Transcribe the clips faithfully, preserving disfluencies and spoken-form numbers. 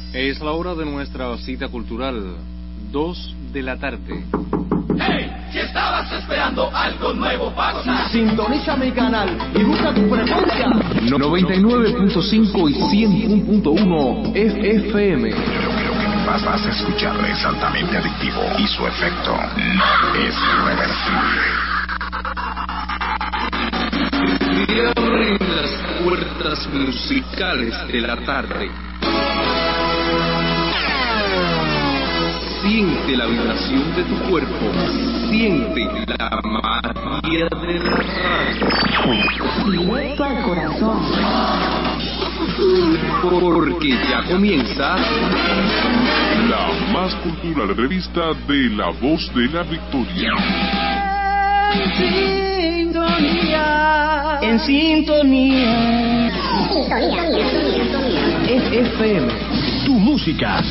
Es la hora de nuestra cita cultural, dos de la tarde. ¡Hey! Si estabas esperando algo nuevo para gozar, sintoniza mi canal y busca tu frecuencia. noventa y nueve punto cinco y cien punto uno F M. Lo que vas a escuchar es altamente adictivo y su efecto no es reversible. Y abren las puertas musicales de la tarde. Siente la vibración de tu cuerpo. Siente la magia de la radio. Directo al corazón. Porque ya comienza la más cultural revista de La Voz de la Victoria. En sintonía. En sintonía. Sintonía, sintonía, sintonía. F M. Tu música.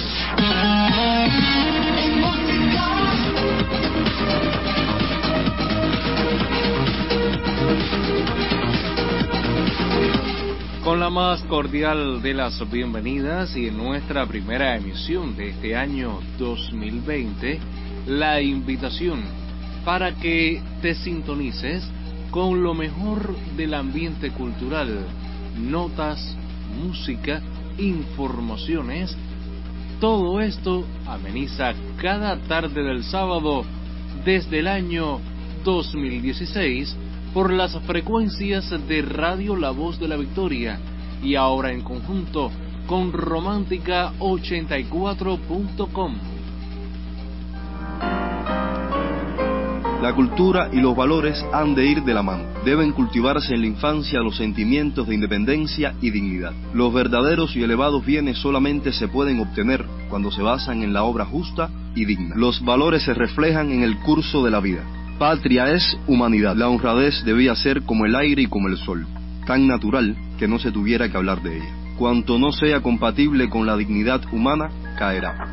Con la más cordial de las bienvenidas y en nuestra primera emisión de este año dos mil veinte, la invitación para que te sintonices con lo mejor del ambiente cultural, notas, música, informaciones. Todo esto ameniza cada tarde del sábado desde el año dos mil dieciséis por las frecuencias de Radio La Voz de la Victoria y ahora en conjunto con Romántica ochenta y cuatro punto com. La cultura y los valores han de ir de la mano. Deben cultivarse en la infancia los sentimientos de independencia y dignidad. Los verdaderos y elevados bienes solamente se pueden obtener cuando se basan en la obra justa y digna. Los valores se reflejan en el curso de la vida. Patria es humanidad. La honradez debía ser como el aire y como el sol, tan natural que no se tuviera que hablar de ella. Cuanto no sea compatible con la dignidad humana, caerá.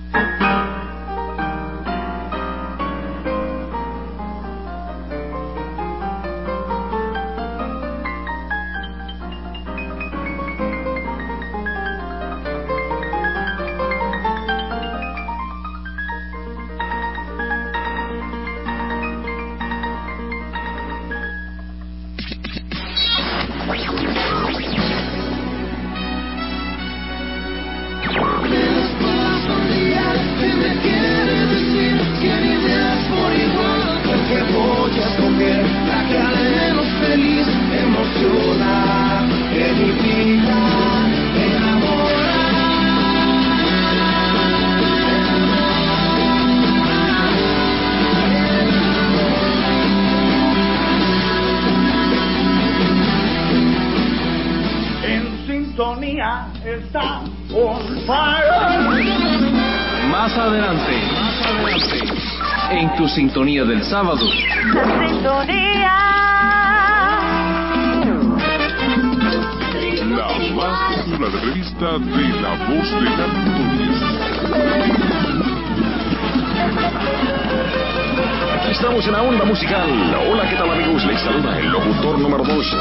Está on fire. Más adelante, más adelante, en tu sintonía del sábado. La sintonía. La más cultural revista de La Voz de la Victoria. Aquí estamos en la onda musical. Hola, ¿qué tal, amigos? Les saluda el locutor número dos.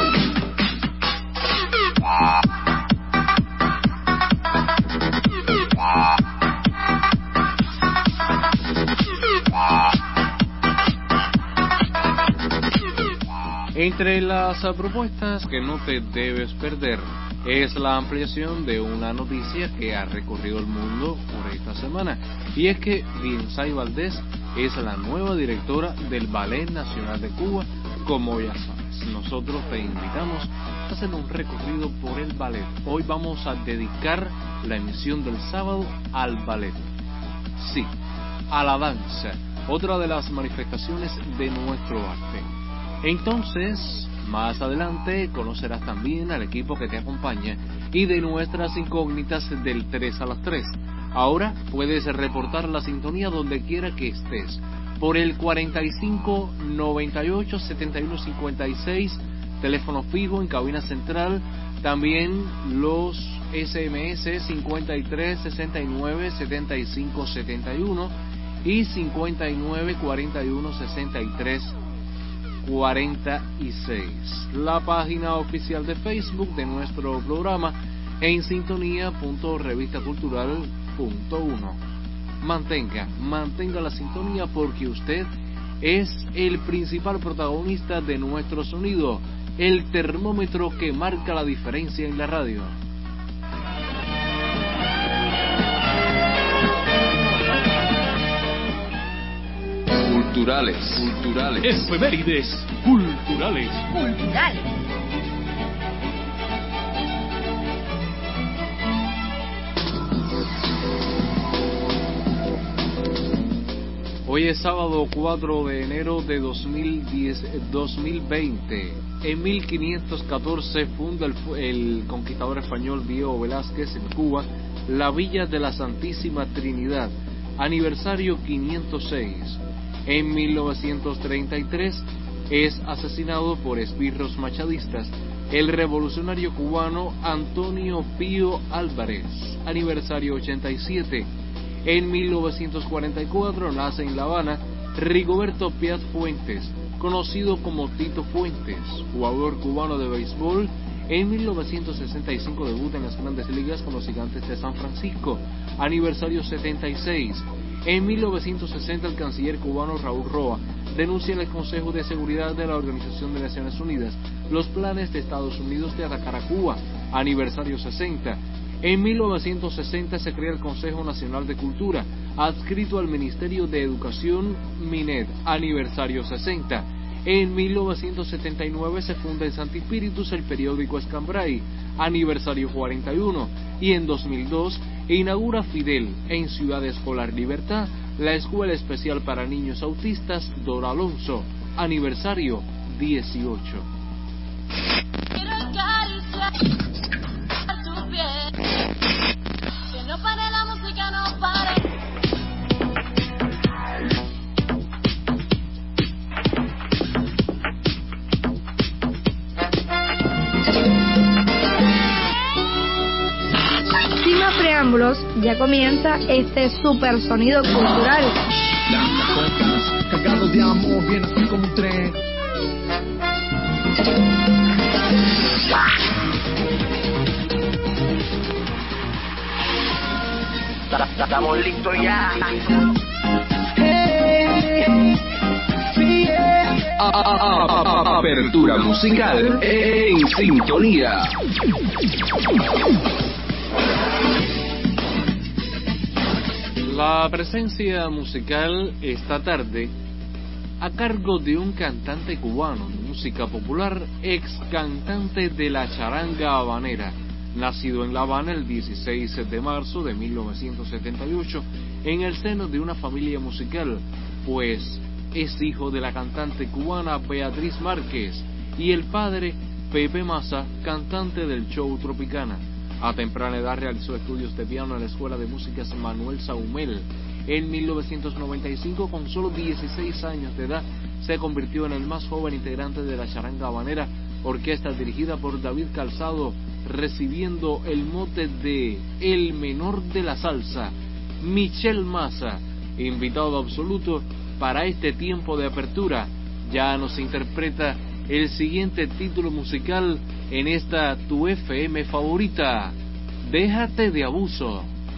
Entre las propuestas que no te debes perder es la ampliación de una noticia que ha recorrido el mundo por esta semana, y es que Diensay Valdés es la nueva directora del Ballet Nacional de Cuba. Como ya sabes, nosotros te invitamos a hacer un recorrido por el ballet. Hoy vamos a dedicar la emisión del sábado al ballet. Sí, a la danza, otra de las manifestaciones de nuestro arte. Entonces, más adelante conocerás también al equipo que te acompaña y de nuestras incógnitas del tres a las tres. Ahora puedes reportar la sintonía donde quiera que estés, por el cuarenta y cinco noventa y ocho setenta y uno cincuenta y seis, teléfono fijo en cabina central, también los S M S cincuenta y tres sesenta y nueve setenta y cinco setenta y uno y cincuenta y nueve cuarenta y uno sesenta y tres cuarenta y seis. La página oficial de Facebook de nuestro programa en sintonía punto revista cultural punto uno. Mantenga, mantenga la sintonía porque usted es el principal protagonista de nuestro sonido, el termómetro que marca la diferencia en la radio. Culturales, culturales, Efemérides culturales. Cultural. Hoy es sábado cuatro de enero de dos mil diez, dos mil veinte. En mil quinientos catorce funda el, el conquistador español Diego Velázquez en Cuba la Villa de la Santísima Trinidad, aniversario quinientos seis. En mil novecientos treinta y tres es asesinado por esbirros machadistas el revolucionario cubano Antonio Pío Álvarez, aniversario ochenta y siete. En mil novecientos cuarenta y cuatro nace en La Habana Rigoberto Piat Fuentes, conocido como Tito Fuentes, jugador cubano de béisbol. En mil novecientos sesenta y cinco debuta en las Grandes Ligas con los Gigantes de San Francisco, aniversario setenta y seis. En mil novecientos sesenta el canciller cubano Raúl Roa denuncia en el Consejo de Seguridad de la Organización de Naciones Unidas los planes de Estados Unidos de atacar a Cuba, aniversario sesenta. En mil novecientos sesenta se crea el Consejo Nacional de Cultura, adscrito al Ministerio de Educación Minet, aniversario sesenta. En mil novecientos setenta y nueve se funda en Santi Spíritus el periódico Escambray, aniversario cuarenta y uno. Y en dos mil dos inaugura Fidel en Ciudad Escolar Libertad la Escuela Especial para Niños Autistas Dora Alonso, aniversario dieciocho. Quiero acariciar tu piel, que no pare la música, no pare. Sin más preámbulos, ya comienza este super sonido cultural. Las cocas cargados de amor vienen así como un tren. Estamos listos ya. Apertura musical en sintonía. La presencia musical esta tarde a cargo de un cantante cubano de música popular, ex cantante de la charanga habanera, nacido en La Habana el dieciséis de marzo de mil novecientos setenta y ocho en el seno de una familia musical, pues es hijo de la cantante cubana Beatriz Márquez y el padre Pepe Massa, cantante del show Tropicana. A temprana edad realizó estudios de piano en la Escuela de Músicas Manuel Saumel. En mil novecientos noventa y cinco, con solo dieciséis años de edad, se convirtió en el más joven integrante de la charanga habanera, orquesta dirigida por David Calzado, recibiendo el mote de el menor de la salsa. Michel Massa, invitado absoluto para este tiempo de apertura, ya nos interpreta el siguiente título musical en esta tu F M favorita, Déjate de Abuso.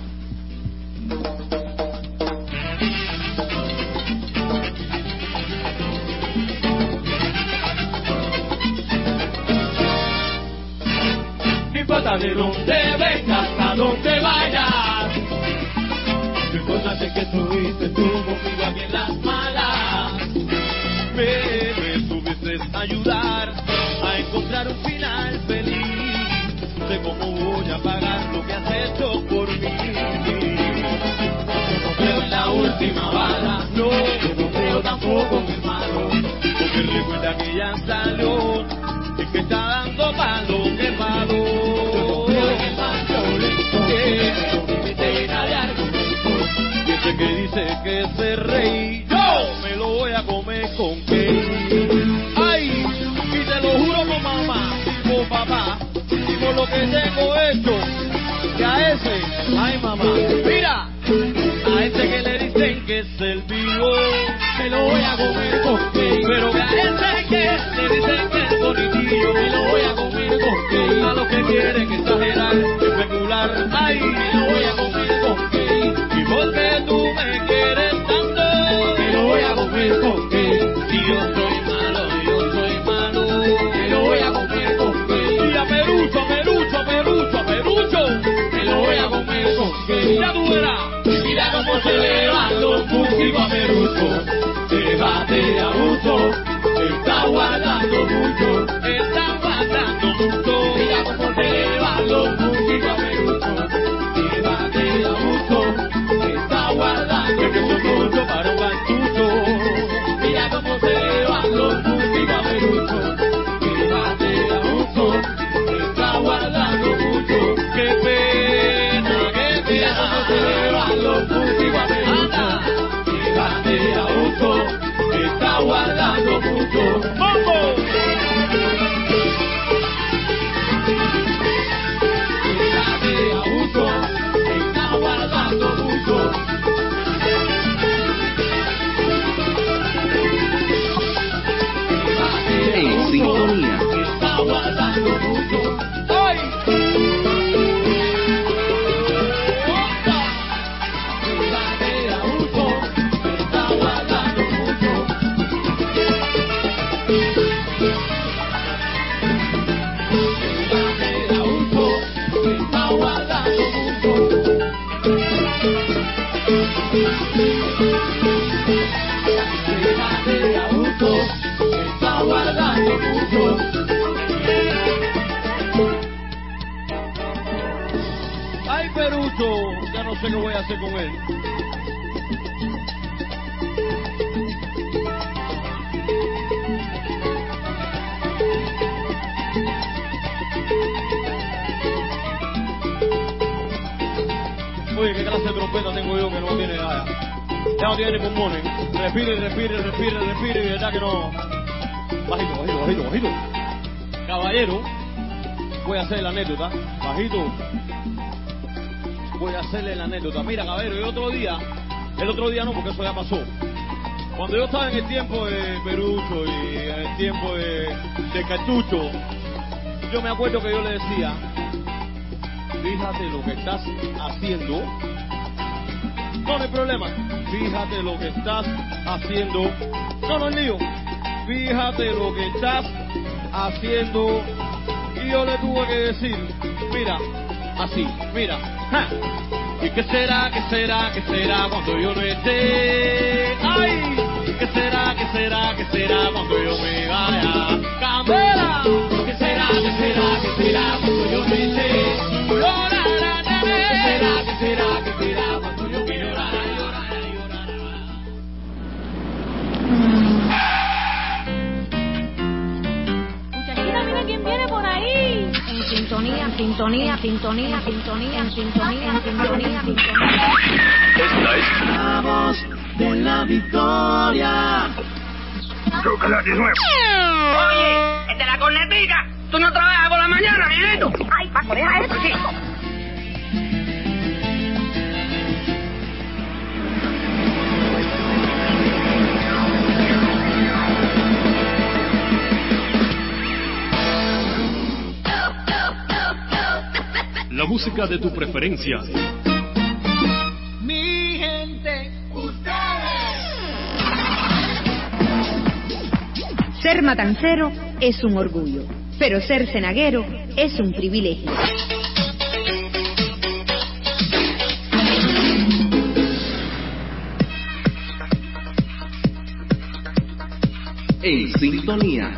No importa de dónde vengas, a dónde vayas, lo importante es que estuviste tú conmigo aquí en las malas. Me, me tuviste a ayudar a encontrar un final feliz. Sé cómo voy a pagar lo que has hecho por mí. Yo no creo en la última bala, no, yo no creo tampoco en el malo, porque recuerda que ya salió el que está dando palo, que malo. Yo no creo en el más violento, que no límite y de argumentos. Y ese que dice que se reí, yo me lo voy a comer con que. Ay, y te lo juro por mamá, por papá, y por lo que tengo hecho, que a ese, ay mamá, mira, a ese que le dicen que es el vivo, me lo voy a comer con que. Pero que a ese que le dicen que es bonitillo, me lo voy a comer con que. A los que quieren exagerar, fíjate abuso, está guardando mucho, está guardando mucho. Mira cómo te va los músicos a Perucho. Fíjate abuso, está guardando mucho para un cartucho. Mira cómo se van los músicos a Perucho. Fíjate abuso, está guardando mucho. Qué pena, qué pena cómo se van los músicos a Perucho. Fíjate abuso, está guardando mucho. ¡Vamos! Fíjate abuso, está guardando mucho. En sintonía. Está guardando mucho. ¡Ay! ¡Opa! Fíjate abuso, está guardando mucho. Fíjate abuso, está guardando mucho. Fíjate abuso, está guardando mucho. Ay, Perucho, ya no sé qué voy a hacer con él. Oye, qué clase de trompeta tengo yo que no tiene nada. Ya no tiene pulmones. Respire, respire, respire, respire, y de verdad que no. Bajito, bajito, bajito, bajito. Caballero, voy a hacer la anécdota. Bajito. Voy a hacerle la anécdota. Mira, caballero, el otro día, el otro día no, porque eso ya pasó. Cuando yo estaba en el tiempo de Perucho y en el tiempo de, de Cartucho, yo me acuerdo que yo le decía, fíjate lo que estás haciendo. No, no hay problema. Fíjate lo que estás haciendo. No, no es lío. Fíjate lo que estás haciendo. Y yo le tuve que decir, mira, así, mira. ¡Ja! ¿Y qué será, qué será, qué será cuando yo no esté? ¡Ay! ¿Qué será, qué será, qué será cuando yo me vaya? ¡Candela! ¿Qué será, qué será, qué será cuando yo no esté? ¡Llorará, nene! ¿Qué será, qué será, qué será cuando yo me llorará, llorará, llorará? Muchachita, mira quién viene por ahí. En sintonía, sintonía, sintonía, sintonía, en sintonía, en sintonía, sintonía. Esta es La voz de la victoria. Toca la diecinueve. Oye, el de la cornetica, tú no trabajas por la mañana, mijito. Ay, Paco, deja eso, chico. La música de tu preferencia. Mi gente, ustedes. Ser matancero es un orgullo, pero ser cenaguero es un privilegio. En sintonía.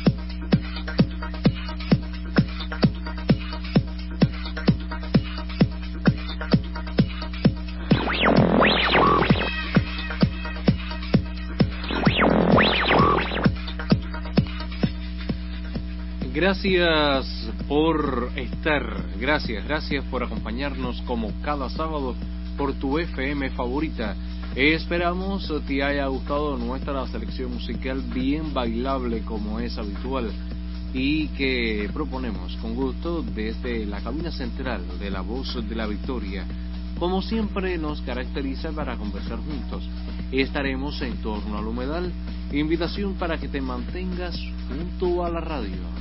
Gracias por estar, gracias, gracias por acompañarnos como cada sábado por tu F M favorita. Esperamos te haya gustado nuestra selección musical bien bailable como es habitual y que proponemos con gusto desde la cabina central de La Voz de la Victoria. Como siempre nos caracteriza para conversar juntos. Estaremos en torno al humedal. Invitación para que te mantengas junto a la radio.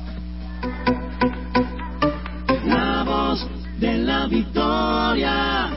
La voz de la victoria.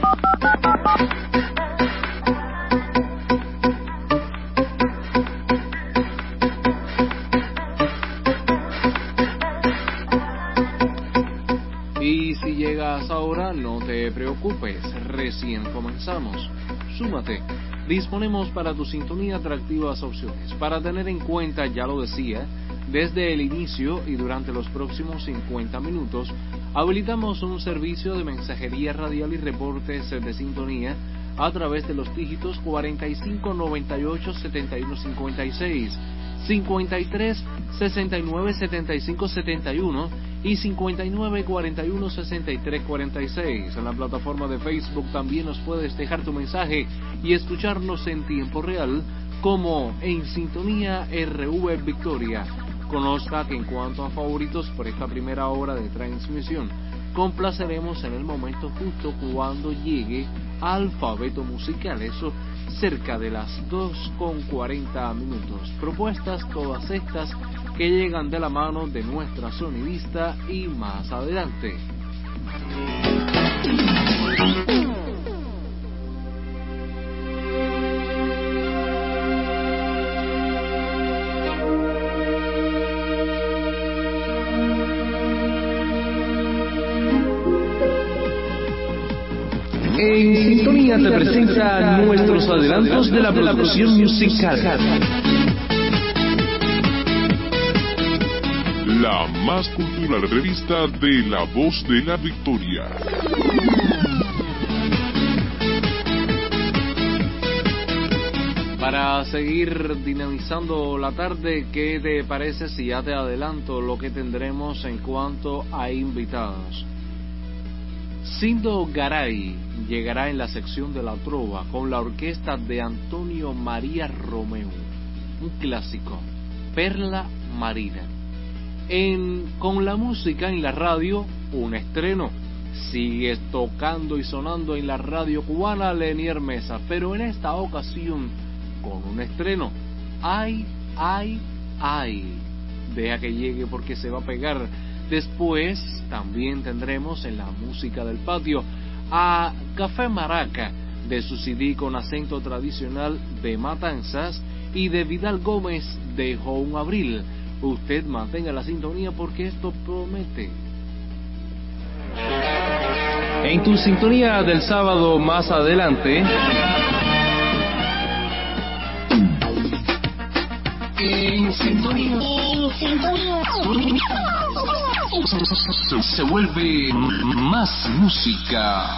Y si llegas ahora, no te preocupes, recién comenzamos. Súmate disponemos para tu sintonía atractivas opciones. Para tener en cuenta, ya lo decía, desde el inicio y durante los próximos cincuenta minutos, habilitamos un servicio de mensajería radial y reportes de sintonía a través de los dígitos cuarenta y cinco noventa y ocho setenta y uno cincuenta y seis, cincuenta y tres sesenta y nueve setenta y cinco setenta y uno y cincuenta y nueve cuarenta y uno sesenta y tres cuarenta y seis. En la plataforma de Facebook también nos puedes dejar tu mensaje y escucharnos en tiempo real como En Sintonía R V Victoria. Conozca que en cuanto a favoritos por esta primera hora de transmisión, complaceremos en el momento justo cuando llegue alfabeto musical, eso cerca de las dos con cuarenta minutos. Propuestas todas estas que llegan de la mano de nuestra sonidista y más adelante. En Sintonía te presenta nuestros adelantos de la producción musical. La más cultural revista de La Voz de la Victoria. Para seguir dinamizando la tarde, ¿qué te parece si ya te adelanto lo que tendremos en cuanto a invitados? Cindo Garay llegará en la sección de la trova con la orquesta de Antonio María Romeu, un clásico, Perla Marina. En Con la música en la radio, un estreno. Sigue tocando y sonando en la radio cubana Lenier Mesa, pero en esta ocasión con un estreno. Ay, ay, ay. Deja que llegue porque se va a pegar. Después también tendremos en la música del patio a Café Maraca, de su C D con acento tradicional de Matanzas, y de Vidal Gómez de Joan Abril. Usted mantenga la sintonía porque esto promete. En tu sintonía del sábado más adelante, en sintonía, en sintonía. Se, se vuelve más música.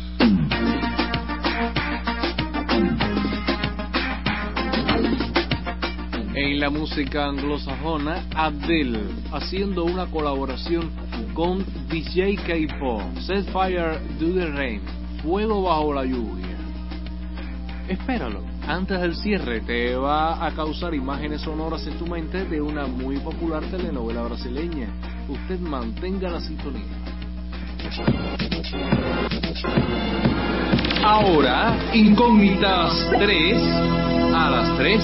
En la música anglosajona, Adele haciendo una colaboración con D J K-Pop, Set Fire to the Rain, Fuego bajo la lluvia. Espéralo, antes del cierre te va a causar imágenes sonoras en tu mente de una muy popular telenovela brasileña. Usted mantenga la sintonía. Ahora, Incógnitas tres a las tres.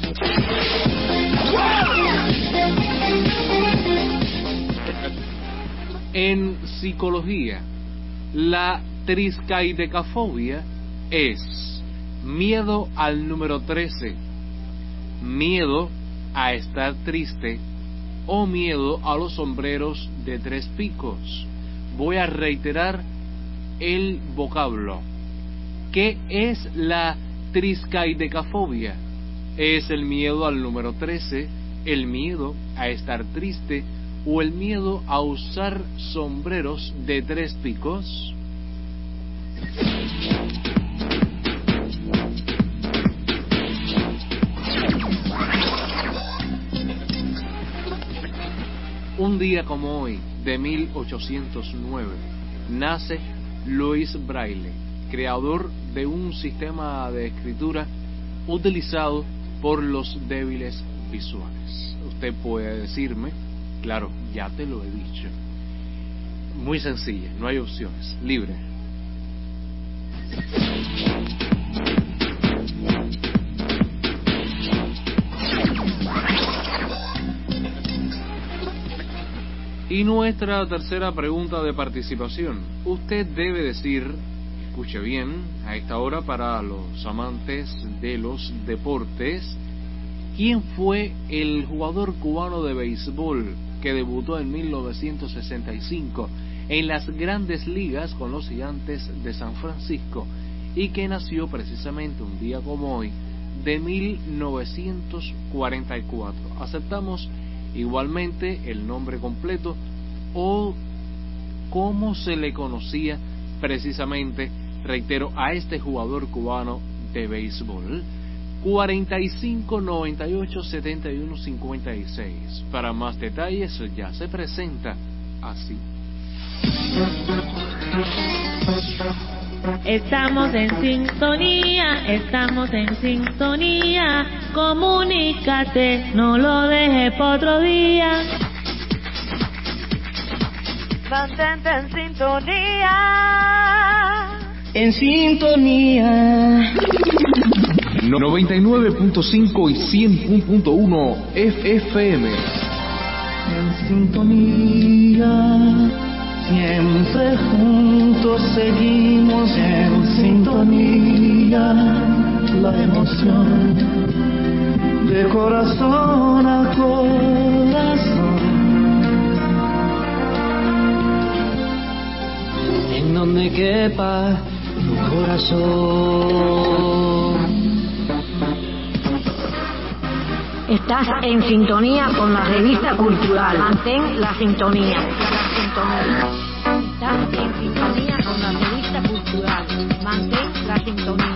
En psicología, la triskaidecafobia es miedo al número trece, miedo a estar triste o miedo a los sombreros de tres picos. Voy a reiterar el vocablo. ¿Qué es la triskaidecafobia? Es el miedo al número trece, el miedo a estar triste o el miedo a usar sombreros de tres picos. Un día como hoy, de mil ochocientos nueve, nace Louis Braille, creador de un sistema de escritura utilizado por los débiles visuales. Usted puede decirme, claro, ya te lo he dicho. Muy sencilla, no hay opciones, libre. Y nuestra tercera pregunta de participación. Usted debe decir, escuche bien, a esta hora para los amantes de los deportes, ¿quién fue el jugador cubano de béisbol que debutó en mil novecientos sesenta y cinco en las Grandes Ligas con los Gigantes de San Francisco y que nació precisamente un día como hoy de mil novecientos cuarenta y cuatro. Aceptamos igualmente el nombre completo o cómo se le conocía precisamente, reitero, a este jugador cubano de béisbol. Cuarenta y cinco, noventa y ocho, setenta y uno, cincuenta y seis. Para más detalles ya se presenta así. Estamos en sintonía, estamos en sintonía. Comunícate, no lo dejes por otro día. Mantente en sintonía. En sintonía. noventa y nueve punto cinco y cien punto uno F M. En sintonía. Siempre juntos seguimos en sintonía, la emoción de corazón a corazón. En donde quepa tu corazón. Estás en sintonía con la revista cultural. Mantén la sintonía. La sintonía. Estás en sintonía con la revista cultural. Mantén la sintonía.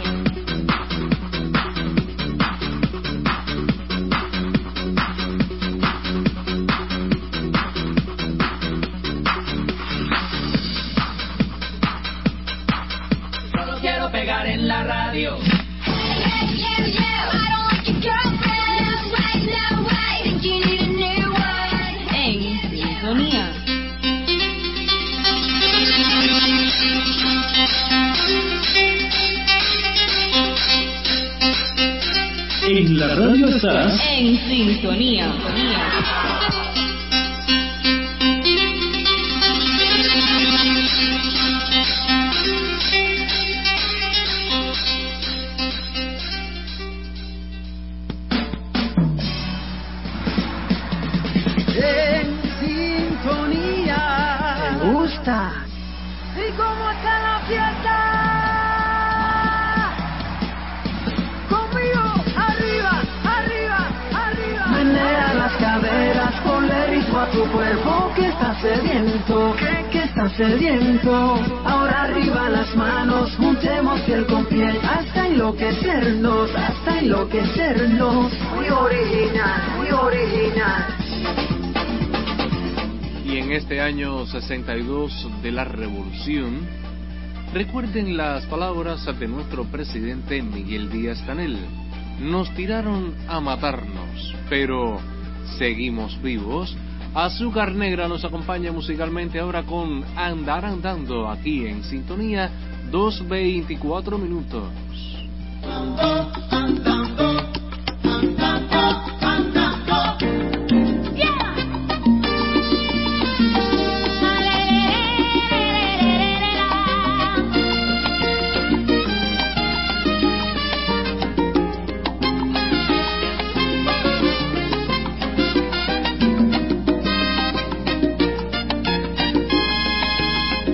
Solo quiero pegar en la radio. En la radio estás en sintonía. En sintonía. ¿Te gusta? ¿Y cómo está la fiesta? A tu cuerpo que está sediento, que, que está sediento. Ahora arriba las manos, juntemos piel con piel, hasta enloquecernos, hasta enloquecernos. Muy original, muy original. Y en este año sesenta y dos de la Revolución, recuerden las palabras de nuestro presidente Miguel Díaz-Canel. Nos tiraron a matarnos, pero seguimos vivos. Azúcar Negra nos acompaña musicalmente ahora con Andar Andando, aquí en sintonía, dos veinticuatro minutos.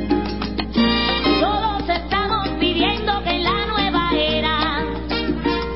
Todos estamos pidiendo que en la nueva era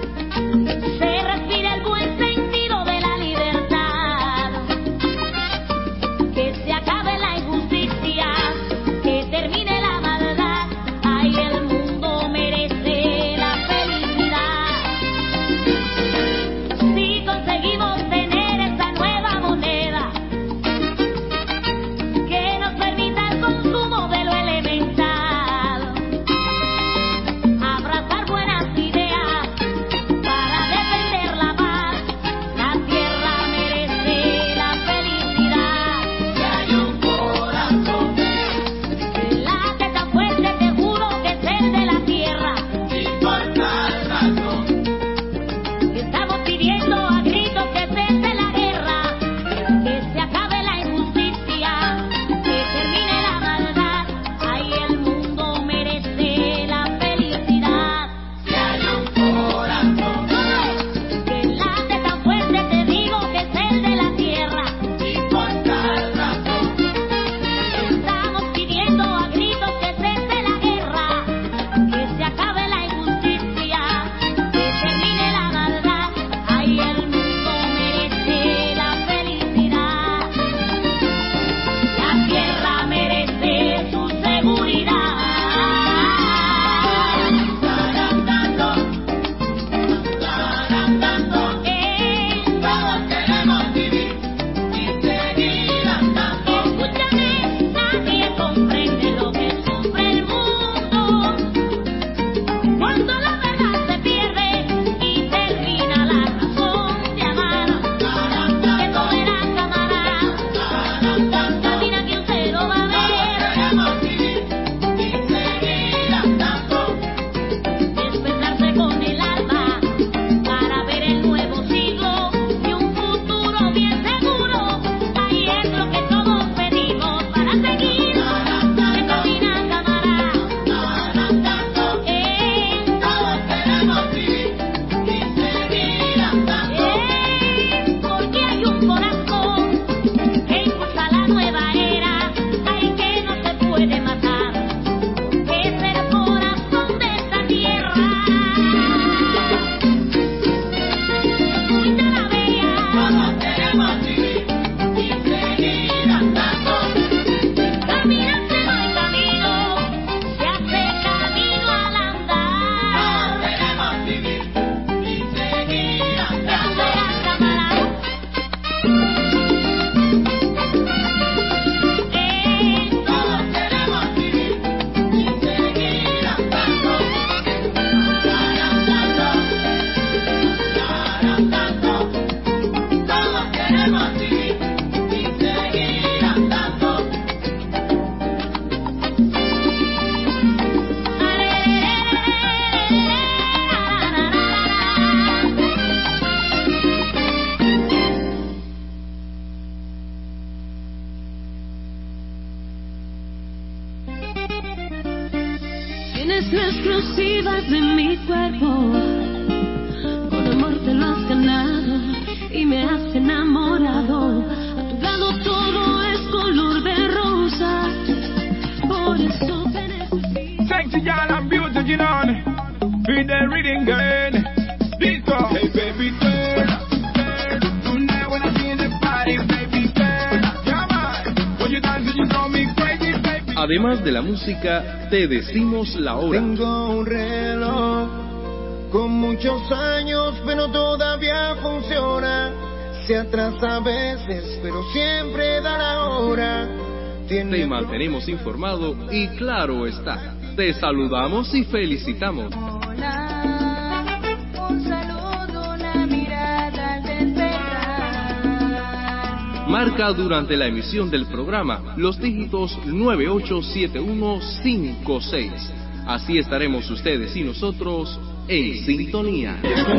Tienes la exclusiva de mi cuerpo, con amor te lo has ganado y me has enamorado. A tu lado todo es color de rosa, por eso te necesito. Sexy girl and beautiful, you know, with the reading girl. Disco. Hey baby girl, tonight when I see in the party, baby girl, come on, when you dance you draw me crazy, baby. Además de la música, te decimos la hora. Tengo un reloj con muchos años, pero todavía funciona. Se atrasa a veces, pero siempre da la hora. Tiene... Te mantenemos informado y claro está, te saludamos y felicitamos. Hola, un saludo, una mirada al despertar. Marca durante la emisión del programa los dígitos nueve ocho siete uno cinco seis. Así estaremos ustedes y nosotros en sintonía.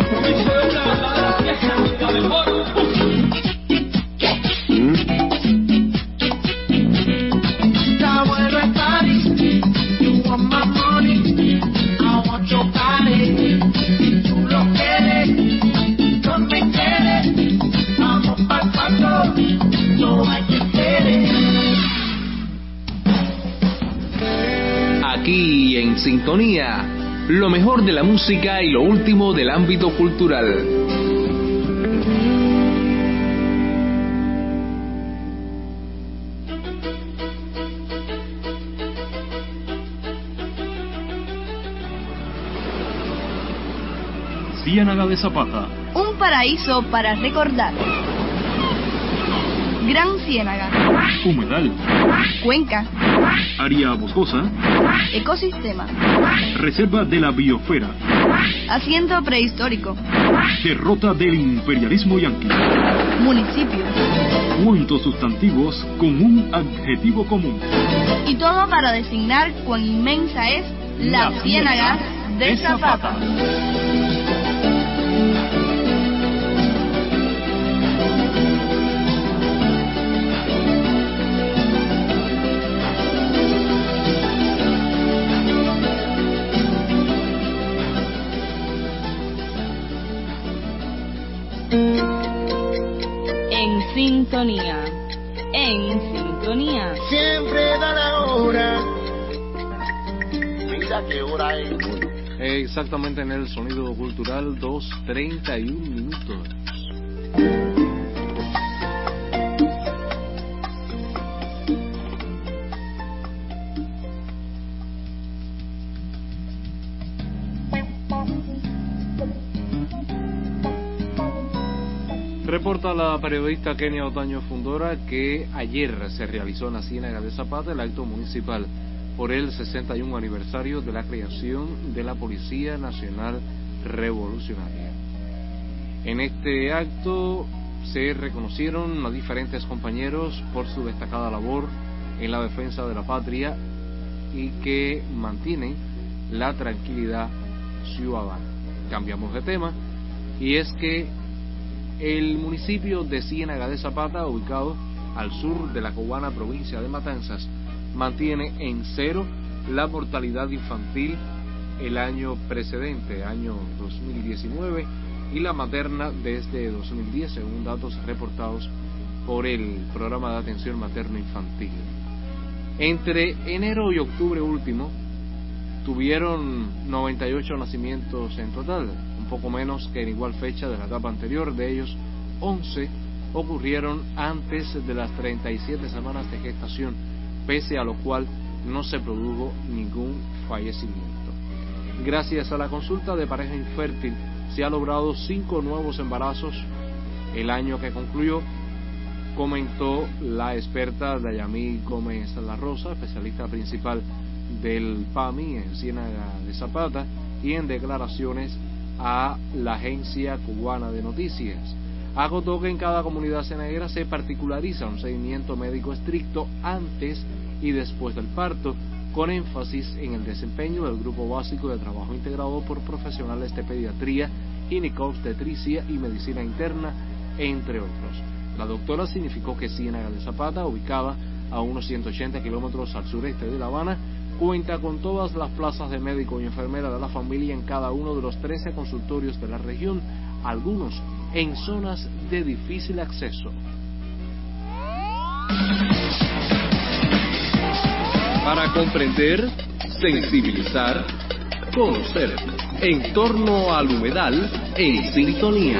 Aquí en sintonía, lo mejor de la música y lo último del ámbito cultural. Ciénaga de Zapata. Un paraíso para recordar. Gran Ciénaga. Humedal. Cuenca. Área boscosa. Ecosistema. Reserva de la biosfera. Asiento prehistórico. Derrota del imperialismo yanqui. Municipio. Cuentos sustantivos con un adjetivo común. Y todo para designar cuán inmensa es la, la Ciénaga de, de Zapata. Zapata. En sintonía, en sintonía. Siempre da la hora. Mira qué hora es. Exactamente en el sonido cultural, dos treinta y un minutos. Reporta la periodista Kenia Otaño Fundora que ayer se realizó en la Ciénaga de Zapata el acto municipal por el sesenta y un aniversario de la creación de la Policía Nacional Revolucionaria. En este acto se reconocieron a diferentes compañeros por su destacada labor en la defensa de la patria y que mantienen la tranquilidad ciudadana. Cambiamos de tema y es que el municipio de Ciénaga de Zapata, ubicado al sur de la cubana provincia de Matanzas, mantiene en cero la mortalidad infantil el año precedente, año dos mil diecinueve, y la materna desde dos mil diez, según datos reportados por el Programa de Atención Materno-Infantil. Entre enero y octubre último, tuvieron noventa y ocho nacimientos en total, un poco menos que en igual fecha de la etapa anterior. De ellos, once ocurrieron antes de las treinta y siete semanas de gestación, pese a lo cual no se produjo ningún fallecimiento. Gracias a la consulta de pareja infértil, se ha logrado cinco nuevos embarazos el año que concluyó, comentó la experta Dayamí Gómez La Rosa, especialista principal del P A M I en Ciénaga de Zapata, y en declaraciones a la agencia cubana de noticias. Acotó que en cada comunidad cienaguera se particulariza un seguimiento médico estricto antes y después del parto, con énfasis en el desempeño del grupo básico de trabajo integrado por profesionales de pediatría, ginecobstetricia y medicina interna, entre otros. La doctora significó que Ciénaga de Zapata, ubicada a unos ciento ochenta kilómetros al sureste de La Habana, cuenta con todas las plazas de médico y enfermera de la familia en cada uno de los trece consultorios de la región, algunos en zonas de difícil acceso. Para comprender, sensibilizar, conocer, en torno al humedal, en sintonía.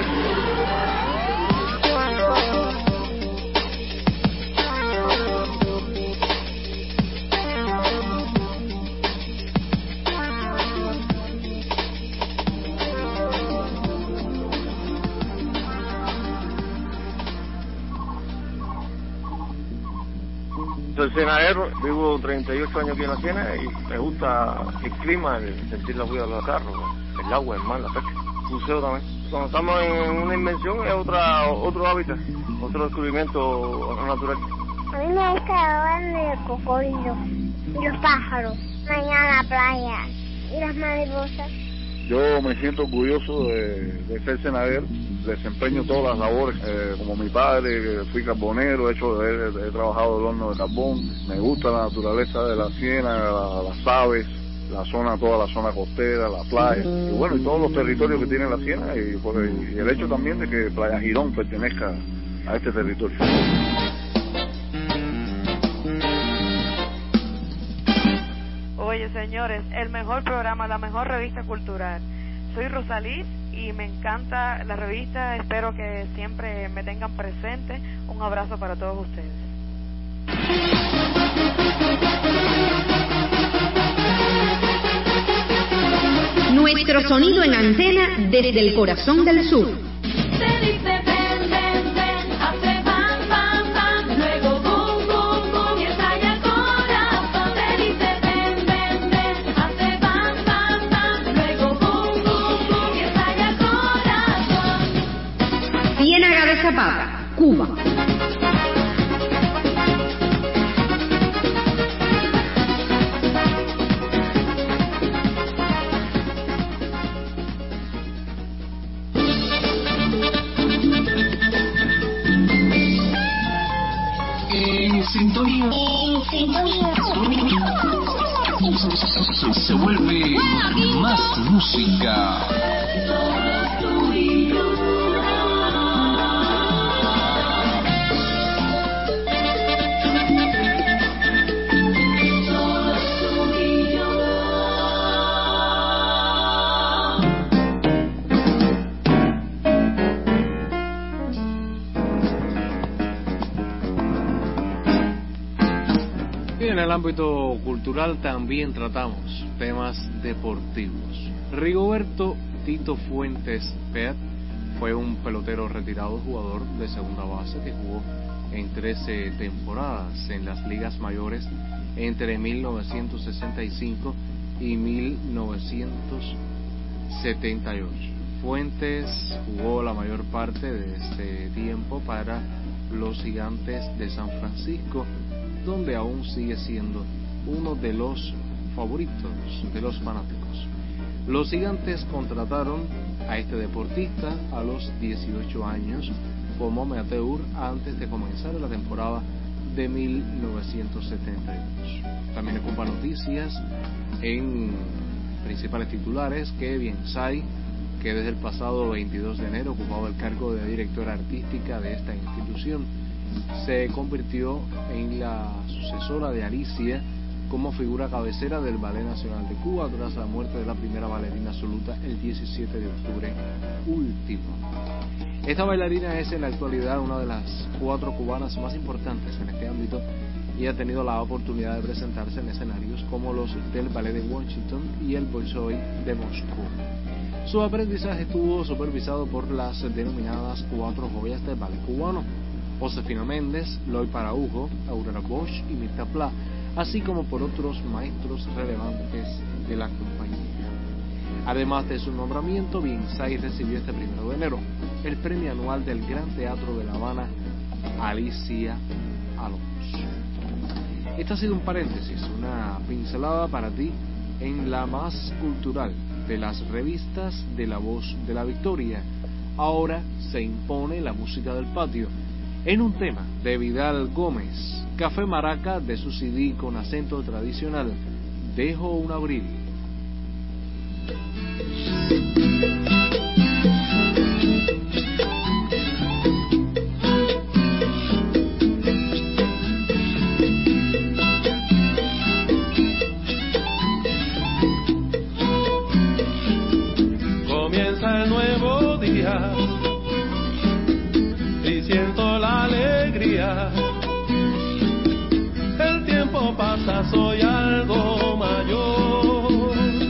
Soy cenadero, vivo treinta y ocho años aquí en la Siena y me gusta el clima, el sentir la vida de los carros, el agua, el mar, la pesca, buceo también. Cuando estamos en una invención es otra, otro hábitat, otro descubrimiento natural. A mí me gusta ver el cocodrilo y los pájaros, mañana la playa y las mariposas. Yo me siento orgulloso de, de ser cenadero, desempeño todas las labores, eh, como mi padre, fui carbonero, he, hecho, he, he trabajado el horno de carbón, me gusta la naturaleza de la Siena, la, las aves, la zona, toda la zona costera, la playa, y bueno, y todos los territorios que tiene la Siena, y, pues, y el hecho también de que Playa Girón pertenezca a este territorio. Oye, señores, el mejor programa, la mejor revista cultural. Soy Rosalí y me encanta la revista, espero que siempre me tengan presente. Un abrazo para todos ustedes. Nuestro sonido en antena desde el corazón del sur. Zapata, Cuba. En sintonía. En sintonía. Se vuelve más música. En el ámbito cultural también tratamos temas deportivos. Rigoberto Tito Fuentes Pet fue un pelotero retirado, jugador de segunda base que jugó en trece temporadas en las ligas mayores entre mil novecientos sesenta y cinco y mil novecientos setenta y ocho. Fuentes jugó la mayor parte de este tiempo para los Gigantes de San Francisco, donde aún sigue siendo uno de los favoritos de los fanáticos. Los Gigantes contrataron a este deportista a los dieciocho años como amateur antes de comenzar la temporada de mil novecientos setenta y dos. También ocupa noticias en principales titulares que Biensay, que desde el pasado veintidós de enero ocupaba el cargo de directora artística de esta institución, se convirtió en la sucesora de Alicia como figura cabecera del Ballet Nacional de Cuba tras la muerte de la primera bailarina absoluta el diecisiete de octubre último. Esta bailarina es en la actualidad una de las cuatro cubanas más importantes en este ámbito y ha tenido la oportunidad de presentarse en escenarios como los del Ballet de Washington y el Bolshoi de Moscú. Su aprendizaje estuvo supervisado por las denominadas cuatro joyas del ballet cubano: Josefina Méndez, Loy Paraujo, Aurora Bosch y Mirta Pla, así como por otros maestros relevantes de la compañía. Además de su nombramiento, Biensay recibió este primero de enero el premio anual del Gran Teatro de La Habana, Alicia Alonso. Este ha sido un paréntesis, una pincelada para ti en la más cultural de las revistas de La Voz de la Victoria. Ahora se impone la música del patio, en un tema de Vidal Gómez, Café Maraca, de su C D con acento tradicional, Dejo un abril. Comienza el nuevo día y siento la alegría. El tiempo pasa, soy algo mayor.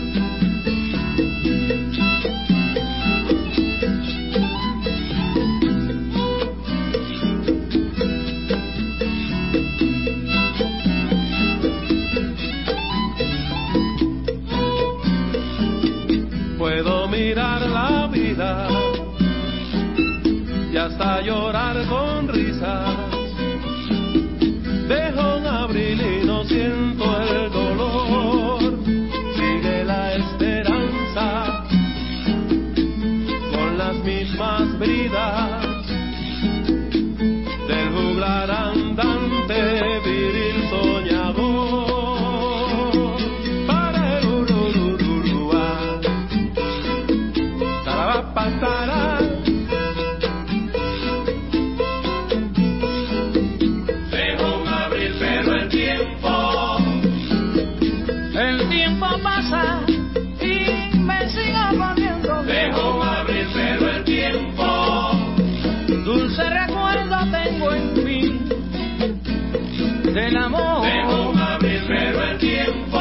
Puedo mirar la vida y hasta llorar con risas. Dejo un abril y no siento el dolor. Sigue la esperanza con las mismas bridas del juglar andante viril soñador. Para el ururururúa, tarabapatara. Y me sigo poniendo dejo abrir, pero el tiempo dulce recuerdo tengo en mí del amor. Dejo abrir, pero el tiempo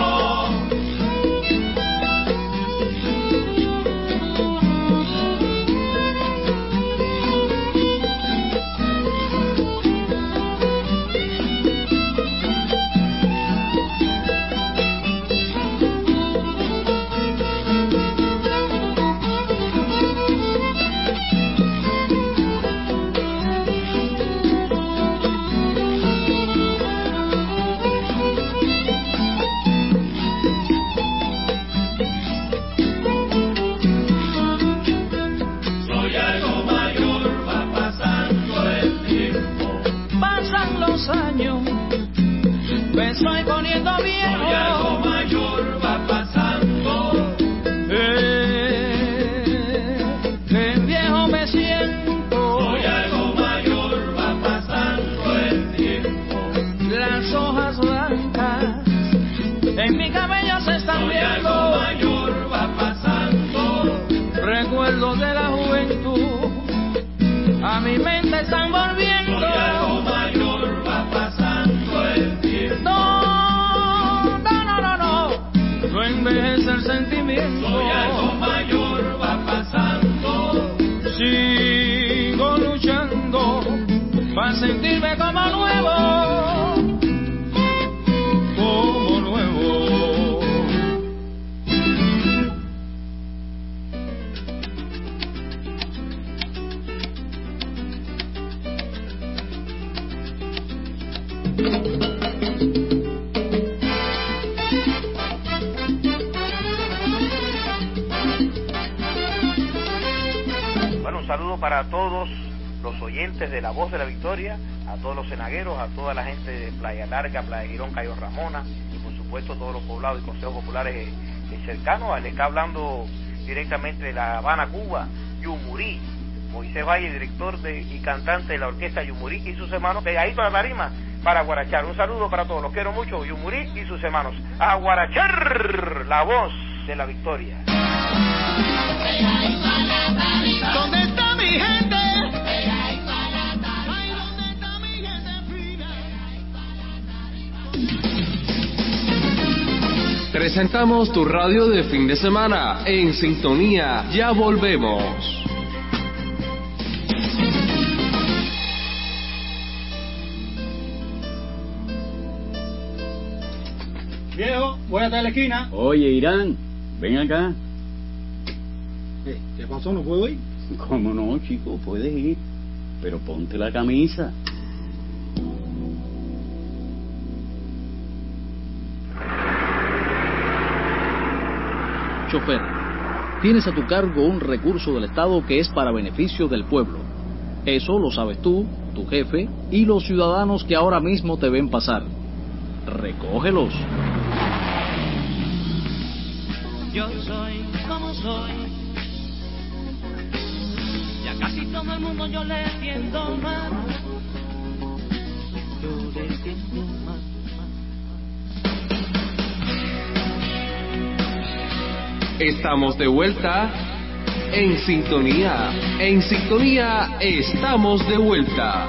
me estoy poniendo viejo. Soy algo mayor, va pasando. Eh, que viejo me siento. Soy algo mayor, va pasando el tiempo. Las hojas blancas en mi cabello se están Soy viendo. Algo mayor, va pasando. Recuerdos de la juventud a mi mente están volviendo. Soy algo mayor, va pasando el tiempo. No, no, no, no, no, no envejece el sentimiento. Soy algo mayor, va pasando. Sigo luchando para sentirme como nuevo, como nuevo. Bueno, un saludo para todos los oyentes de La Voz de la Victoria, a todos los cenagueros, a toda la gente de Playa Larga, Playa Girón, Cayo Ramona y por supuesto todos los poblados y consejos populares eh, cercanos. Le está hablando directamente de La Habana, Cuba, Yumurí, Moisés Valle, director de, y cantante de la orquesta Yumurí y sus hermanos, pegadito a la tarima para guarachar. Un saludo para todos, los quiero mucho, Yumurí y sus hermanos. A guarachar, La Voz de la Victoria. ¿Dónde está mi gente? Presentamos tu radio de fin de semana. En sintonía, ya volvemos. Viejo, voy hasta la esquina. Oye, Irán, ven acá. ¿Qué, ¿Qué pasó? ¿No puedo ir? ¿Cómo no, chico? Puedes ir, pero ponte la camisa. Chofer, tienes a tu cargo un recurso del Estado que es para beneficio del pueblo. Eso lo sabes tú, tu jefe y los ciudadanos que ahora mismo te ven pasar. Recógelos. yo soy como soy. Y a casi todo el mundo yo le tiendo mano. Yo le tiendo mano. Estamos de vuelta en sintonía. En sintonía estamos de vuelta.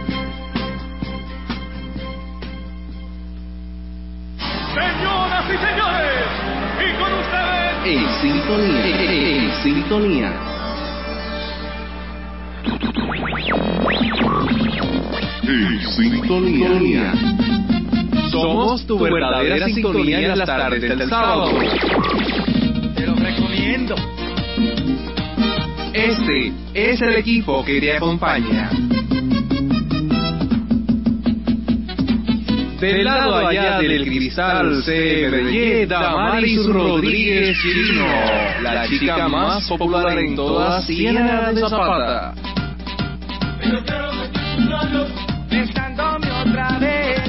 Señoras y señores, y con ustedes En sintonía. En sintonía. En sintonía. Somos tu verdadera sintonía en las tardes del sábado. te lo recomiendo. Este es el equipo que te acompaña. Del lado allá del cristal C M D Y, Damaris Rodríguez Chirino, la chica más popular en toda Ciénaga de Zapata. Pero quiero sentir tus labios besándome otra vez.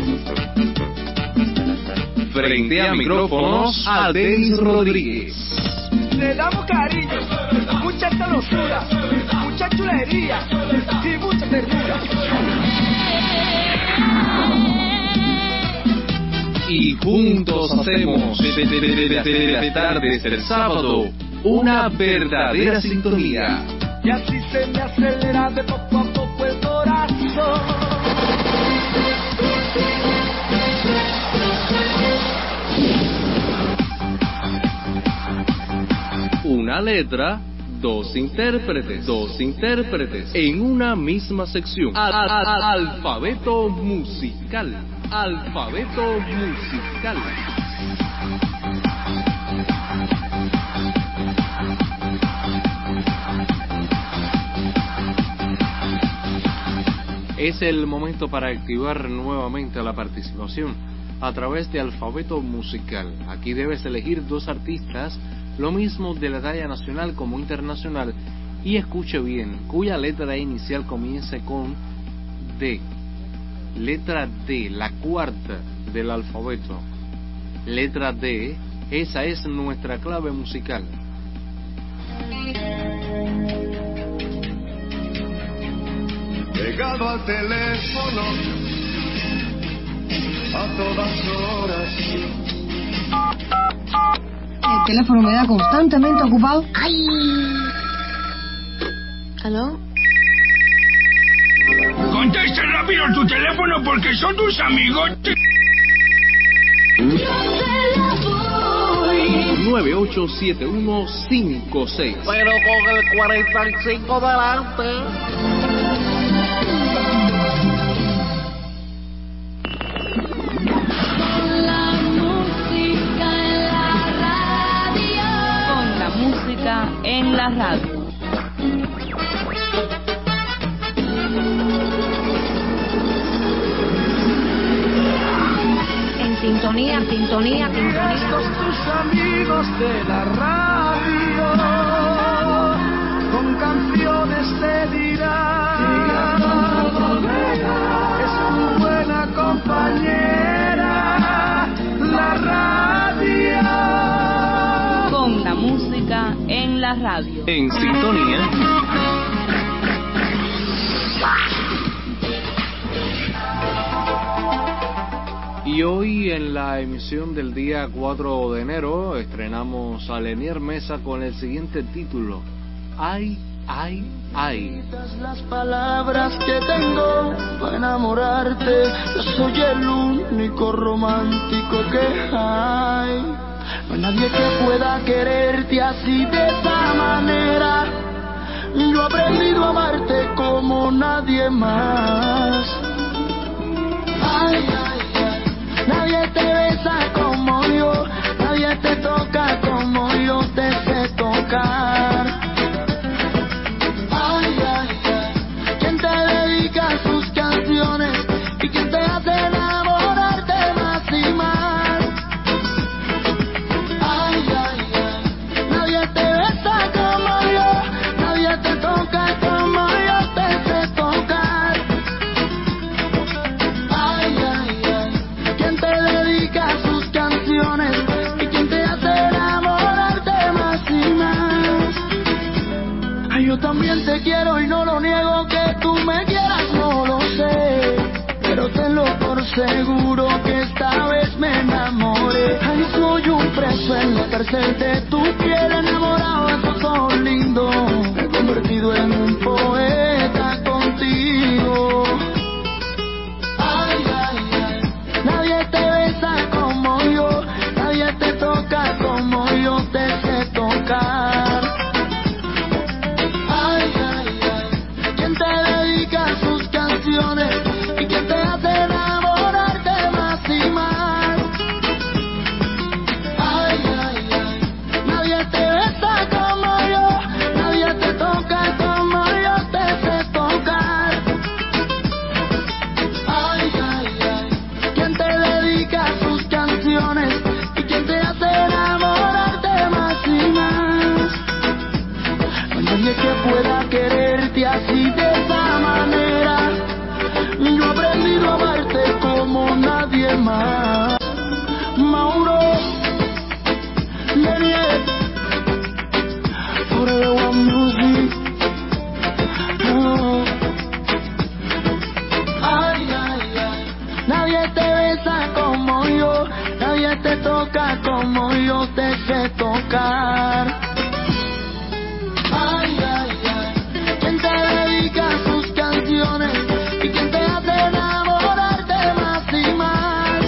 Frente a micrófonos, a Denis Rodríguez. Le damos cariño, mucha sabrosura, mucha chulería y mucha ternura. Y juntos hacemos de las tardes del sábado una verdadera sintonía. Y así se me acelera de poco a poco el corazón. Una letra, dos intérpretes, dos intérpretes en una misma sección. A- a- a- alfabeto musical, alfabeto musical. Es el momento para activar nuevamente la participación a través de alfabeto musical. Aquí debes elegir dos artistas, lo mismo de la talla nacional como internacional, y escuche bien, cuya letra inicial comience con D. Letra D, la cuarta del alfabeto. Letra D, esa es nuestra clave musical. Pegado al teléfono a todas horas. El teléfono me da constantemente ocupado. ¡Ay! ¿Aló? Contesta rápido tu teléfono porque son tus amigos. nueve ocho siete uno cinco seis. Pero con el cuarenta y cinco delante. En la radio. En sintonía, sintonía, sintonía. Estos tus amigos de la radio, con canciones te dirán, es tu buena compañera, la radio. Con la música en la radio. En sintonía. Y hoy en la emisión del día cuatro de enero estrenamos a Lenier Mesa con el siguiente título: Ay, ay, ay. Las palabras que tengo para enamorarte, yo soy el único romántico que hay. No hay nadie que pueda quererte así de esa manera. Yo he aprendido a amarte como nadie más. Ay, ay, ay. Nadie te besa como yo, nadie te toca como yo te sé tocar. Ay, ay, ay. ¿Quién te dedica sus canciones y quién te hace enamorarte más y más? Ay, ay, ay. Nadie te besa como yo, nadie te toca como yo te sé tocar. Ay, ay, ay. ¿Quién te dedica sus canciones seguro que esta vez me enamoré. Ay, soy un preso en la cárcel de tu piel, enamorado de tu sol lindo. Me he convertido en un poeta contigo. Ay, ay, ay, nadie te besa como yo, nadie te toca como yo te sé tocar. Ay, ay, ay, ¿quién te dedica sus canciones? ¿Y quién te hace enamorarte más y más? Ay, ay, ay, nadie te besa como yo, nadie te toca como yo te sé tocar. Ay, ay, ay, ¿quién te dedica sus canciones? ¿Y quién te hace enamorarte más y más? No hay nadie que pueda quererte así de esa manera. Yo he aprendido a amarte como nadie más. Mauro Lenier, Forever One Music. Oh. Ay, ay, ay, nadie te besa como yo, nadie te toca como yo te sé tocar. Ay, ay, ay, ¿quién te dedica sus canciones? ¿Y quién te hace enamorarte más y más?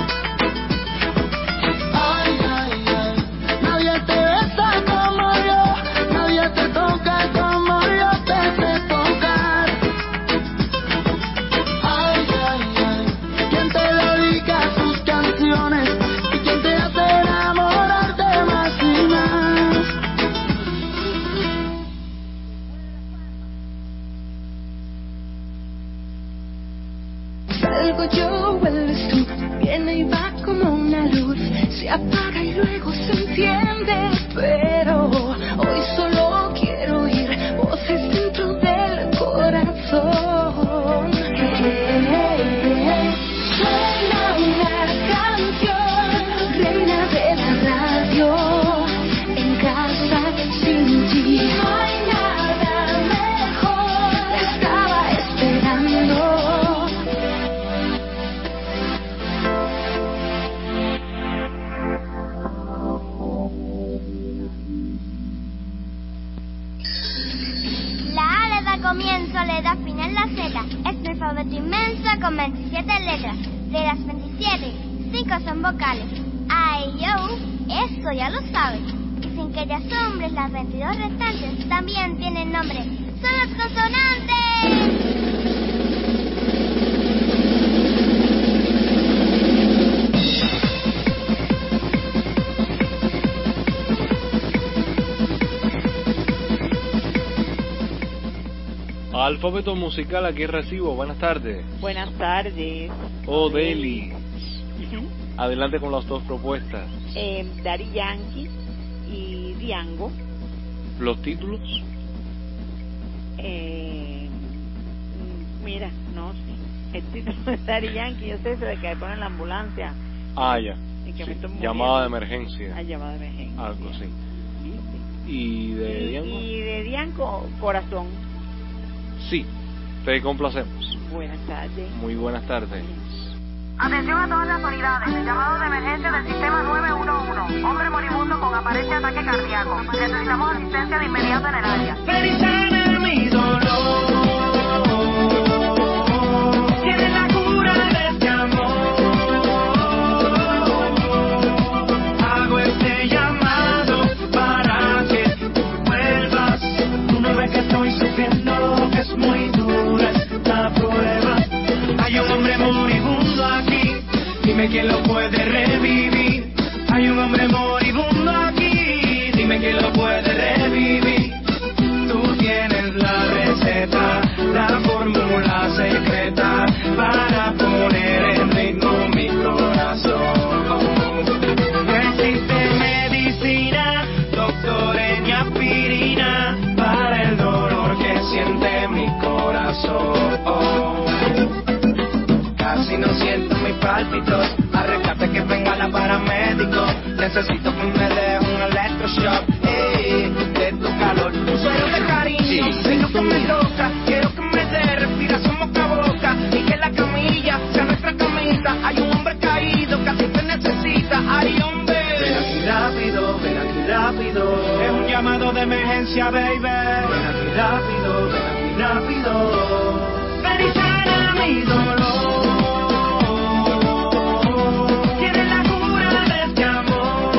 Ay, ay, ay, nadie te besa como yo, nadie te toca como yo te sé tocar. Ay, ay, ay, ¿quién te dedica sus canciones? ¿Y quién te hace enamorarte más y más? Salgo yo, vuelves tú, viene y va como una luz, se apaga y luego se enciende, pero hoy solo quiero oír voces dentro del corazón. Suena una canción, reina de la radio, en casa sin ti. No hay nada mejor, estaba esperando. La A le da comienzo, le da final la Z. Es mi alfabeto inmenso con veintisiete letras. De las veintisiete, cinco son vocales. A, E, I, O, eso ya lo sabes. Y sin que te asombres, las veintidós restantes también tienen nombre. ¡Son las consonantes! Alfabeto musical, aquí recibo. Buenas tardes. Buenas tardes. Odeli. Adelante con las dos propuestas. Eh, Daddy Yankee y Diango. ¿Los títulos? Eh, mira, no sé. El título de Daddy Yankee, yo sé eso de que ponen la ambulancia. Ah, ya. Y que Sí. me estoy Llamada de muriendo. emergencia. Ah, llamada de emergencia. Algo así. Sí, sí. ¿Y de Y, Diango? y de Diango, Corazón. Sí, te complacemos. Buenas tardes. Muy buenas tardes. Atención a todas las unidades. Llamado de emergencia del sistema nueve uno uno. Hombre moribundo con aparente ataque cardíaco. Necesitamos asistencia de inmediato en el área. Medicina mi dolor, tiene la cura de este amor. Hago este llamado para que vuelvas. Tú no ves que estoy sufriendo, que es muy dura esta prueba. Hay un hombre moribundo aquí, dime quién lo puede revivir. Hay un hombre moribundo aquí, dime quién lo puede revivir. Tú tienes la receta, la fórmula secreta para poner en ritmo mi corazón. No existe medicina, doctores ni aspirina para el dolor que siente mi corazón. Casi no siento mis pálpitos, arréglate que venga la paramédico. Necesito que me dé un electroshock, ey, de tu calor. Un sueño de cariño, es lo que me toca. Quiero que me dé respiración boca a boca y que la camilla sea nuestra camita. Hay un llamado de emergencia, baby. Ven aquí rápido, ven aquí rápido. Ven y sana mi dolor. Tienes la cura de este amor.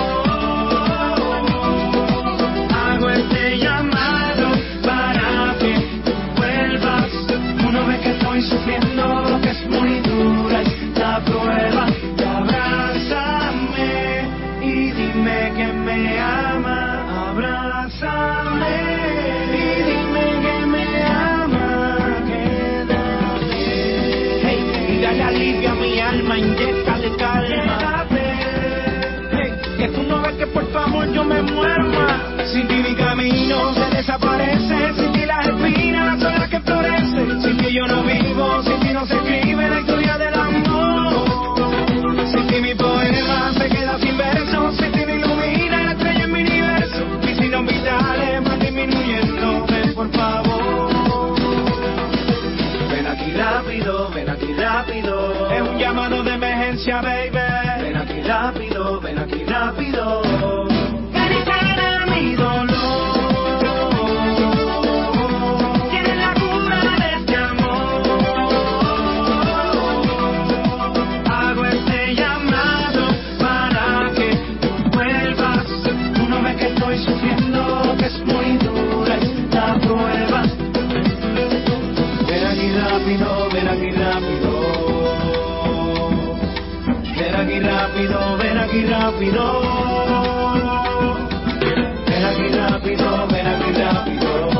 Hago este llamado para que tú vuelvas. Tú no ves que estoy sufriendo, que es muy dura esta prueba. Y abrázame y dime que me ama. Abrázame y dime que me ama. Quédate. Hey, y dale alivio a mi alma, inyéctale calma. Hey, que tú no ves que por tu amor yo me muero más. Sin ti mi camino se desaparece. Sin ti las espinas son las que florecen. Sin ti yo no vivo, sin ti no se escribe la historia del amor. Sin ti mi poema se queda sin versos. Sin ti me ilumina la estrella en mi universo. Mis signos vitales van disminuyendo. Ven por favor. Ven aquí rápido, ven aquí rápido. Es un llamado de emergencia, baby. Ven aquí rápido, ven aquí rápido. Ven y sana mi dolor. Tienes la cura de este amor. Hago este llamado para que tú vuelvas. Tú no ves que estoy sufriendo, que es muy dura esta prueba. Ven aquí rápido, ven aquí rápido. Ven aquí rápido, ven aquí rápido. Ven aquí rápido, ven aquí rápido.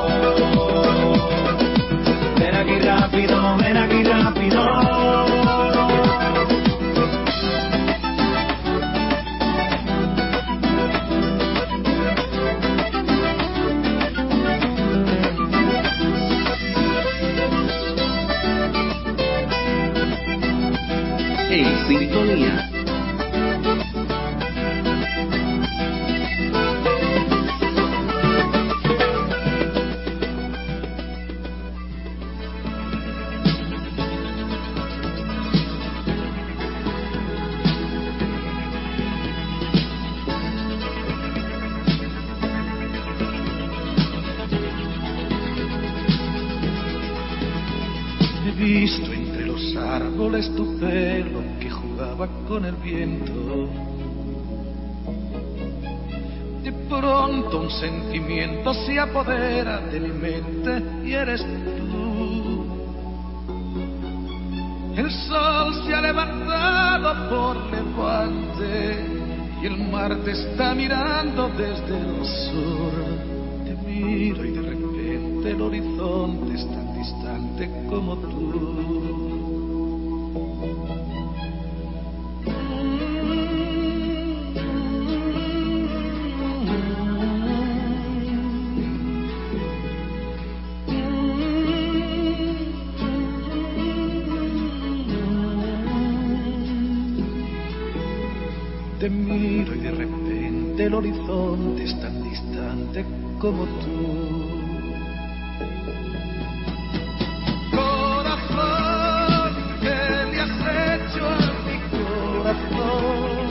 Ven aquí rápido, ven aquí rápido. En sintonía. He visto entre los árboles tu pelo que jugaba con el viento. De pronto un sentimiento se apodera de mi mente y eres tú. El sol se ha levantado por levante y el mar te está mirando desde el sur. Te miro y de repente el horizonte es tan distante como tú. Te miro y de repente el horizonte es tan distante como tú. Corazón, ¿qué le has hecho a mi corazón?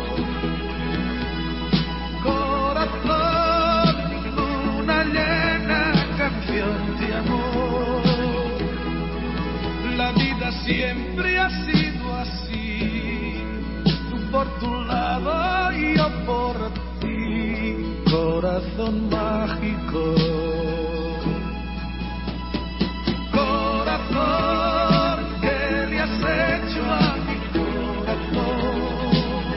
Corazón, luna llena, canción de amor. La vida siempre ha sido así. Por tu lado y yo por ti, corazón mágico. Corazón, ¿qué le has hecho a mi corazón?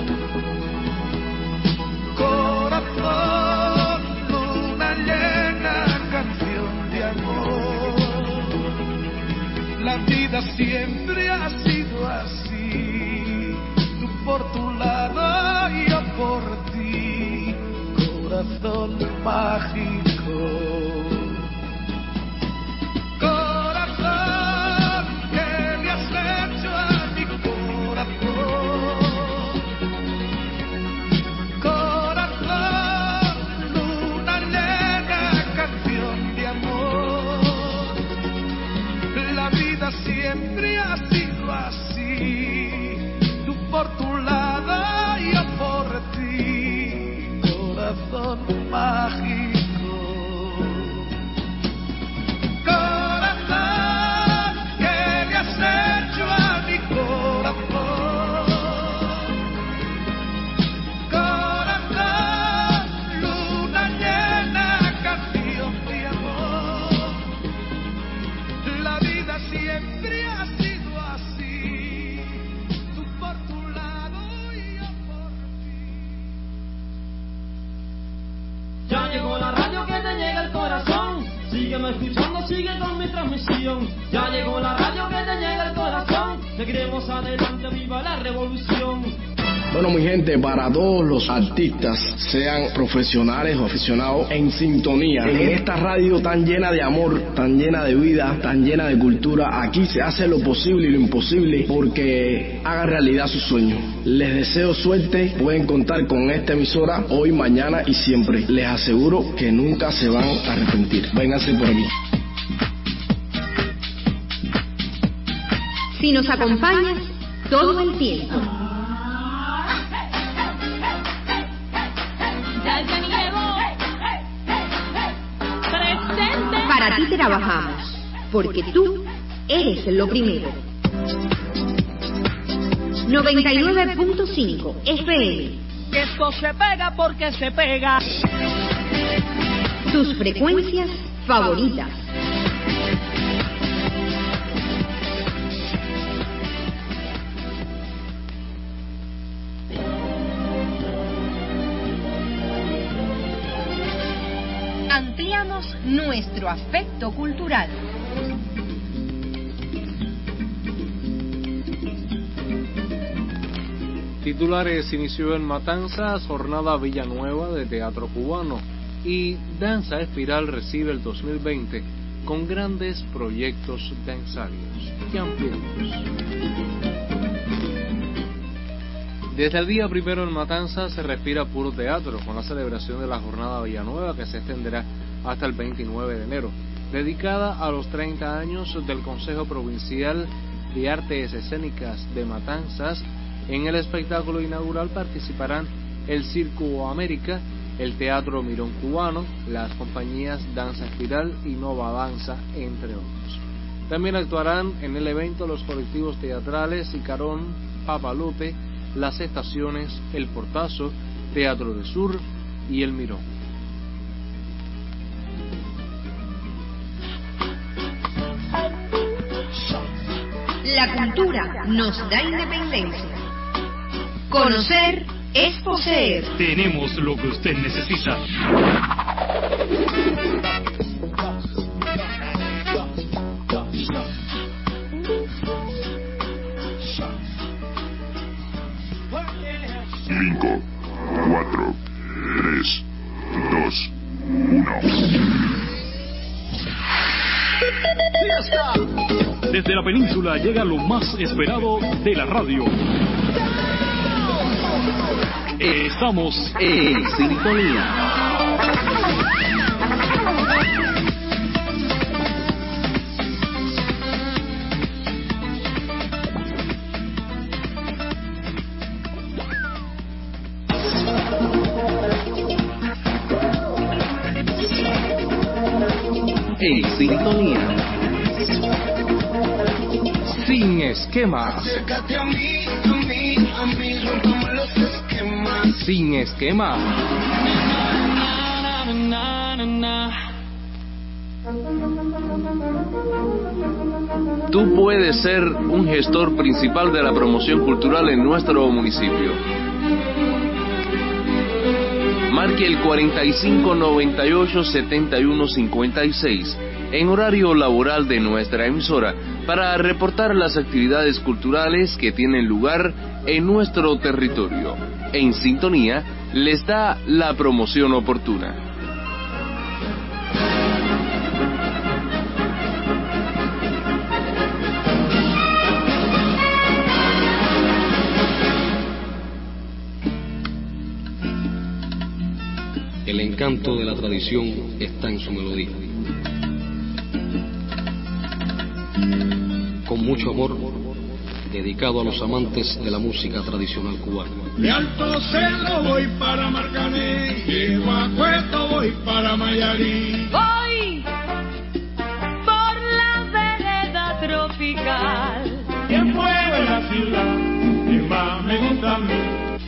Corazón, luna llena, canción de amor. La vida siempre ha sido así. Por tu lado y yo por ti, corazón mágico. Corazón, ¿qué le has hecho a mi corazón? Corazón, luna llena, canción de amor. La vida siempre ha sido así. Por tu lado, yo por ti, corazón mágico. Ya llegó la radio que te llega al corazón. Sígueme escuchando, sigue con mi transmisión. Ya llegó la radio que te llega al corazón. Seguiremos adelante, viva la revolución. Bueno, mi gente, para todos los artistas, sean profesionales o aficionados, en sintonía, en esta radio tan llena de amor, tan llena de vida, tan llena de cultura, aquí se hace lo posible y lo imposible porque haga realidad sus sueños. Les deseo suerte, pueden contar con esta emisora hoy, mañana y siempre. Les aseguro que nunca se van a arrepentir. Vénganse por aquí. Si nos acompañas todo el tiempo. Para ti trabajamos, porque tú eres lo primero. noventa y nueve punto cinco F M. Esto se pega porque se pega. Tus frecuencias favoritas. Ampliamos nuestro afecto cultural. Titulares: inició en Matanzas jornada Villanueva de teatro cubano y Danza Espiral recibe el dos mil veinte con grandes proyectos danzarios. ¿Qué ampliamos? Desde el día primero en Matanzas se respira puro teatro con la celebración de la jornada Villanueva que se extenderá hasta el veintinueve de enero, dedicada a los treinta años del Consejo Provincial de Artes Escénicas de Matanzas. En el espectáculo inaugural participarán el Circo América, el Teatro Mirón Cubano, las compañías Danza Espiral y Nova Danza, entre otros. También actuarán en el evento los colectivos teatrales Icarón, Papalote, Las Estaciones, El Portazo, Teatro de Sur y El Mirón. La cultura nos da independencia. Conocer es poseer. Tenemos lo que usted necesita. Cinco, cuatro, tres, dos, uno. Desde la península llega lo más esperado de la radio. Estamos en sintonía. En sintonía. Sin esquemas. Acércate a mí, a mí, a mí, rompamos los esquemas. Sin esquemas. Tú puedes ser un gestor principal de la promoción cultural en nuestro municipio. Marque el cuarenta y cinco noventa y ocho setenta y uno cincuenta y seis en horario laboral de nuestra emisora para reportar las actividades culturales que tienen lugar en nuestro territorio. En sintonía les da la promoción oportuna. El encanto de la tradición está en su melodía. Con mucho amor, dedicado a los amantes de la música tradicional cubana. De Alto Cerro voy para Marcané, de Guacueto voy para Mayarí. Voy por la vereda tropical. ¿Quién mueve la ciudad? ¿Quién más me gusta a mí?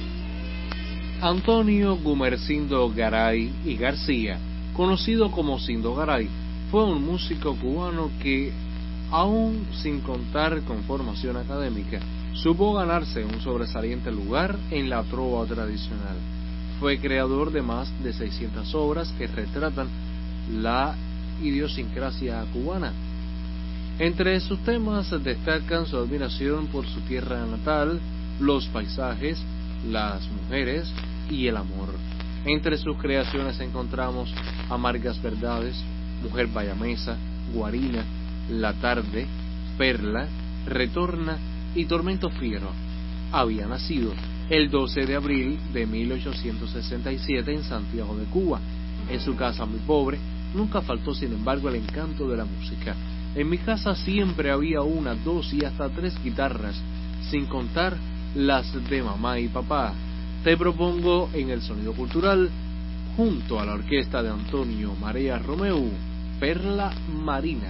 Antonio Gumersindo Garay y García, conocido como Sindo Garay, fue un músico cubano que, aún sin contar con formación académica, supo ganarse un sobresaliente lugar en la trova tradicional. Fue creador de más de seiscientas obras que retratan la idiosincrasia cubana. Entre sus temas destacan su admiración por su tierra natal, los paisajes, las mujeres y el amor. Entre sus creaciones encontramos Amargas Verdades, Mujer Bayamesa, Guarina, La Tarde, Perla, Retorna y Tormento Fiero. Había nacido el doce de abril de mil ochocientos sesenta y siete en Santiago de Cuba. En su casa muy pobre, nunca faltó sin embargo el encanto de la música. En mi casa siempre había una, dos y hasta tres guitarras, sin contar las de mamá y papá. Te propongo en el Sonido Cultural, junto a la orquesta de Antonio Marea Romeu, Perla Marina.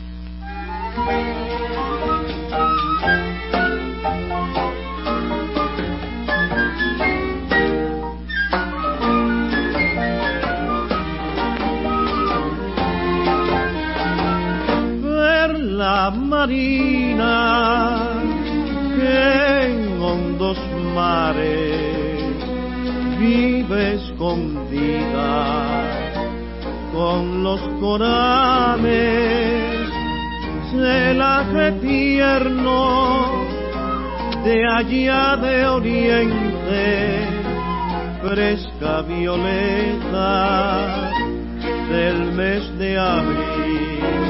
Perla marina que en hondos mares vive escondida con los corales, celaje tierno de allá de oriente, fresca violeta del mes de abril.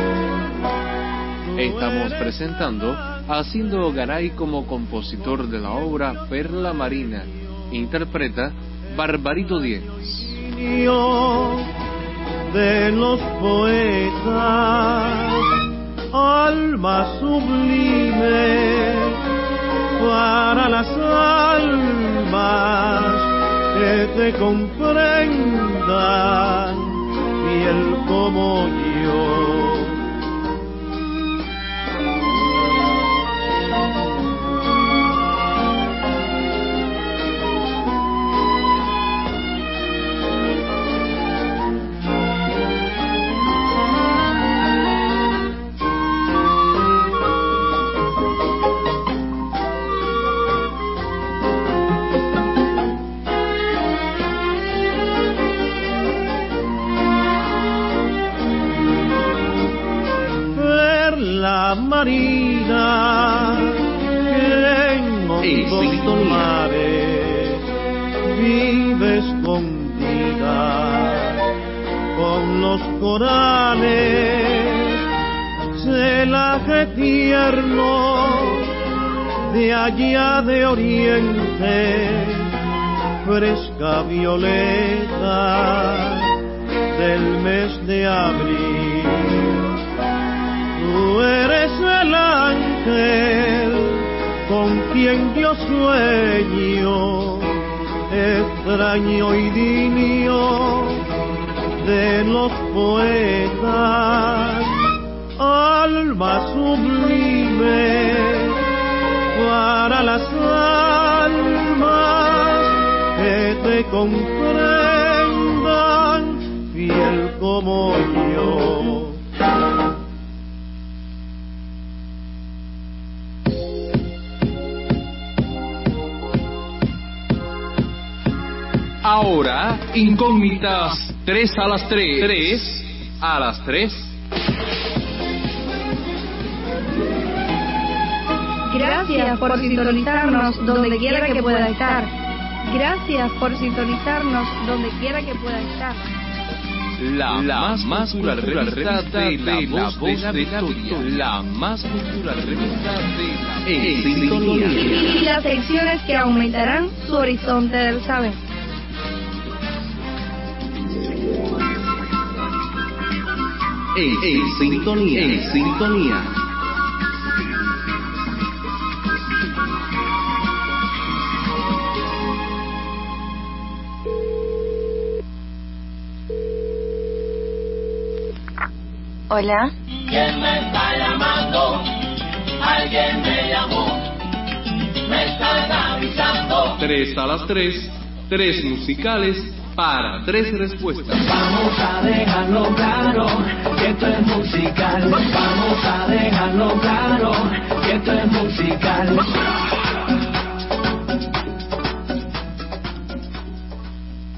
Estamos presentando a Cindo Garay como compositor de la obra Perla Marina. Interpreta Barbarito Díez. De los poetas, alma sublime para las almas que te comprendan, fiel como yo. Marina que en hondos mares vive escondida con los corales, celaje tierno de allá de oriente, fresca violeta del mes de abril. Tú eres el ángel con quien yo sueño, extraño idilio de los poetas, alma sublime para las almas que te comprendan, fiel como yo. Ahora, incógnitas, tres a las tres. Tres a las tres. Gracias por sintonizarnos donde quiera que pueda estar. Gracias por sintonizarnos donde quiera que pueda estar. La, la más cultural revista de la voz de la Victoria. La más cultural revista de la En Sintonía. Y las secciones que aumentarán su horizonte del saber. En, en sintonía, en sintonía. Hola. ¿Quién me está llamando? Alguien me llamó. Me están avisando. Tres a las tres, tres musicales para tres respuestas. Vamos a dejarlo claro, que esto es musical. Vamos a dejarlo claro, que esto es musical.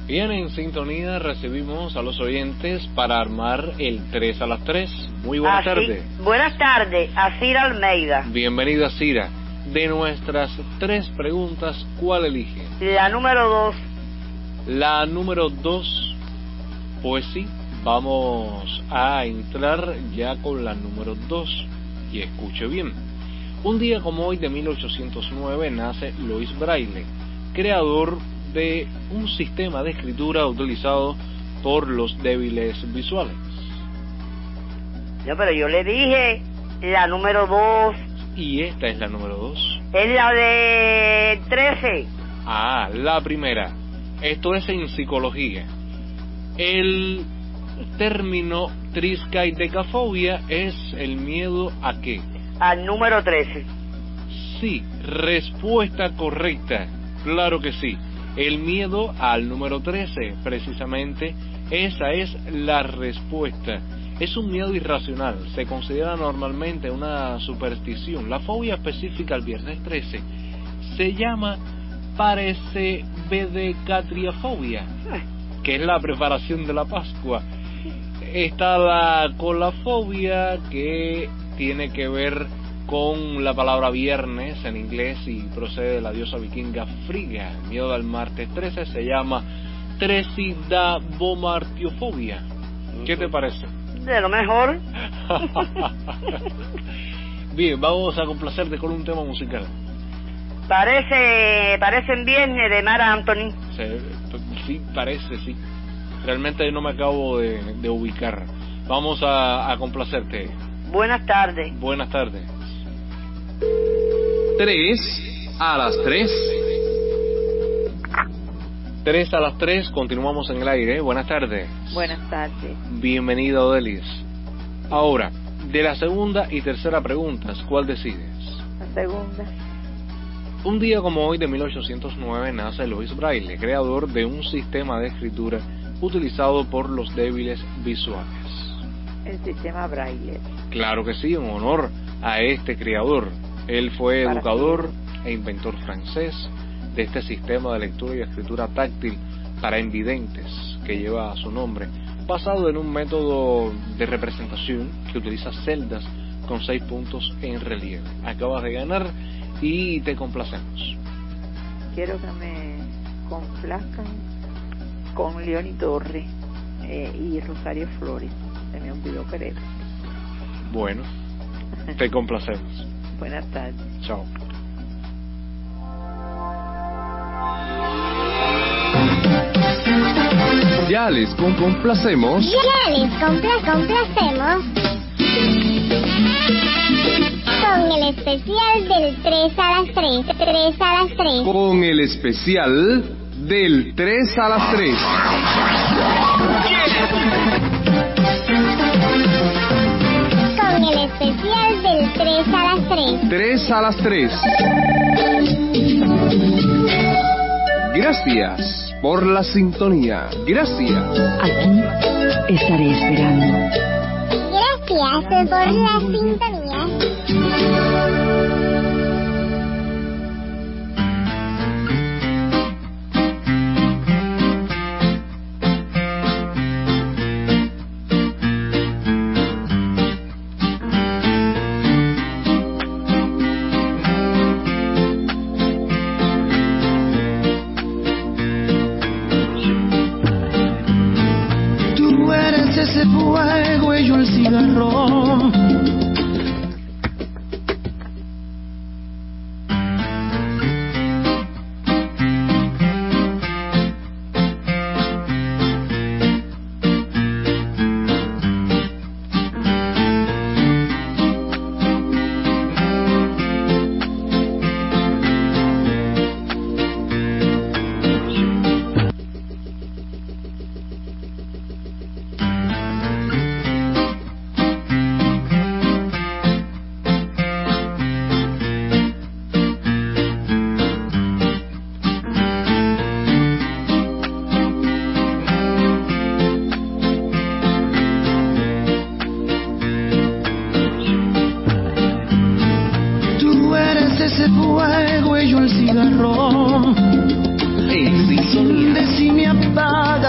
Bien, en sintonía recibimos a los oyentes para armar el tres a las tres. Muy buenas Así, tardes. Buenas tardes, a Cira Almeida. Bienvenida, Cira. De nuestras tres preguntas, ¿cuál elige? La número dos. La número dos. Pues sí, vamos a entrar ya con la número dos. Y escuche bien. Un día como hoy de mil ochocientos nueve nace Louis Braille, creador de un sistema de escritura utilizado por los débiles visuales. No, pero yo le dije la número dos. Y esta es la número dos. Es la de trece. Ah, la primera. Esto es en psicología. El término triskaidekafobia es el miedo a qué? Al número trece. Sí, respuesta correcta. Claro que sí. El miedo al número trece, precisamente, esa es la respuesta. Es un miedo irracional, se considera normalmente una superstición. La fobia específica al viernes trece se llama parecebedecatriafobia, que es la preparación de la Pascua. Está la colafobia, que tiene que ver con la palabra viernes en inglés y procede de la diosa vikinga Frigga. El miedo al martes trece se llama tresidabomartiofobia. ¿Qué te parece? De lo mejor. Bien, vamos a complacerte con un tema musical. Parece, parece en viernes de Mara Anthony. Sí, sí, parece, sí. Realmente no me acabo de, de ubicar. Vamos a, a complacerte. Buenas tardes. Buenas tardes. Tres a las tres. Tres a las tres, continuamos en el aire. Buenas tardes. Buenas tardes. Bienvenida, Odelis. Ahora, de la segunda y tercera preguntas, ¿cuál decides? La segunda. Un día como hoy de mil ochocientos nueve nace Louis Braille, creador de un sistema de escritura utilizado por los débiles visuales. El sistema Braille. Claro que sí, en honor a este creador. Él fue Para educador e inventor francés de este sistema de lectura y escritura táctil para invidentes que lleva su nombre, basado en un método de representación que utiliza celdas con seis puntos en relieve. Acabas de ganar y te complacemos. Quiero que me complazcan con Leoni Torres eh, y Rosario Flores. Se me olvidó querer. Bueno, te complacemos. Buenas tardes. Chao. Ya les com- complacemos. Ya les compla- complacemos con el especial del tres a las tres. tres a las tres. Con el especial del tres a las tres. Con el especial del tres a las tres. tres a las tres. Gracias por la sintonía. Gracias. Aquí estaré esperando. Gracias por la sintonía. Tú eres ese fuego y yo el cigarro.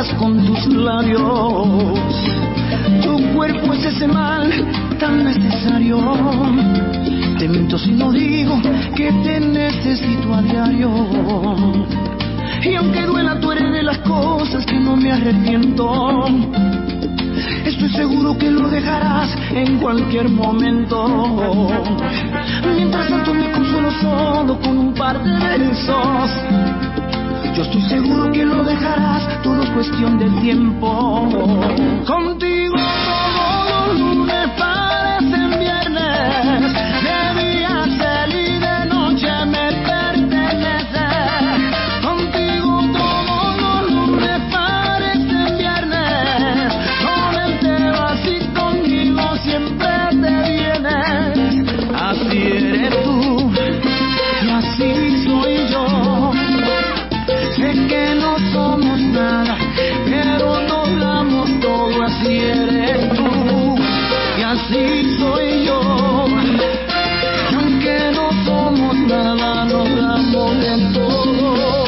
besas con tus labios. Tu cuerpo es ese mal tan necesario. Te miento si no digo que te necesito a diario. Y aunque duela, tú eres de las cosas que no me arrepiento. Estoy seguro que lo dejarás en cualquier momento. Mientras tanto me consuelo solo con un par de besos. Yo estoy seguro que lo dejarás, todo es cuestión de tiempo. Contigo todos los lunes parecen viernes. De día feliz, de noche me pertenece. Contigo todos los lunes parecen viernes. Con él te vas y conmigo siempre te vienes. Así eres tú y así soy yo. Sé que no somos nada, pero nos damos todo. Así eres tú y así soy yo. Y aunque no somos nada, nos damos de todo.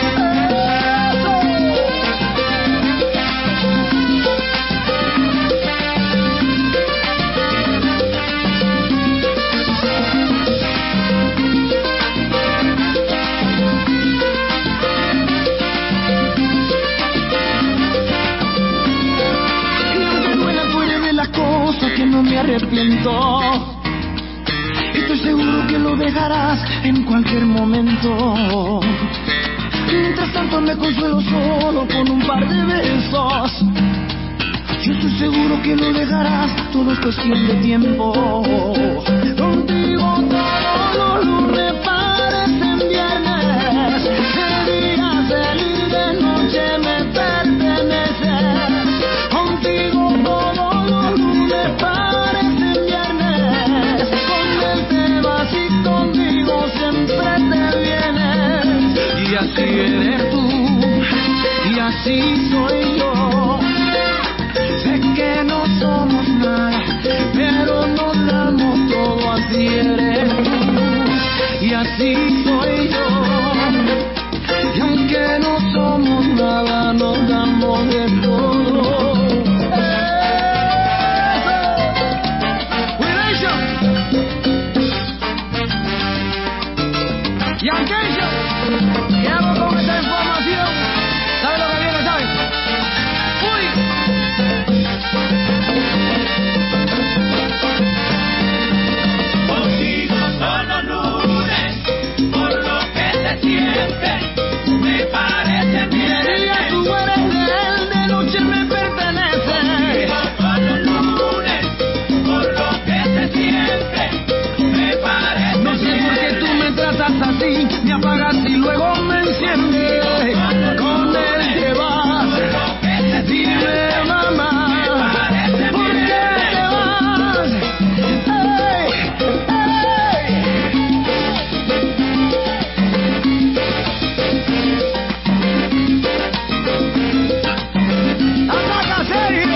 Que no me arrepiento. Estoy seguro que lo dejarás en cualquier momento. Mientras tanto me consuelo solo con un par de besos. Yo estoy seguro que lo dejarás, todo es cuestión de tiempo. Contigo todos los lunes parecen viernes. De día feliz, de noche me pertenece. Contigo todos los lunes parecen viernes. Con él te vas y conmigo siempre te vienes. Y así eres tú y así soy yo. Sé que no somos nada, pero nos damos todo. Así eres tú y así soy yo. Y aunque no somos nada, nos damos de todo. Y aquello, ¿qué hago con esta información? ¿Sabe lo que viene, sabe? ¡Uy! Contigo son los lunes, por lo que se siente, me parece bien. De día tú eres de él, de noche me pertenece. Contigo son los lunes, por lo que se siente, me parece bien. No sé por qué tú me tratas así, me apagas y luego me enciendes. Con él te vas, dime mamá, ¿por qué te vas? Hey, hey. Ataca, Sergio.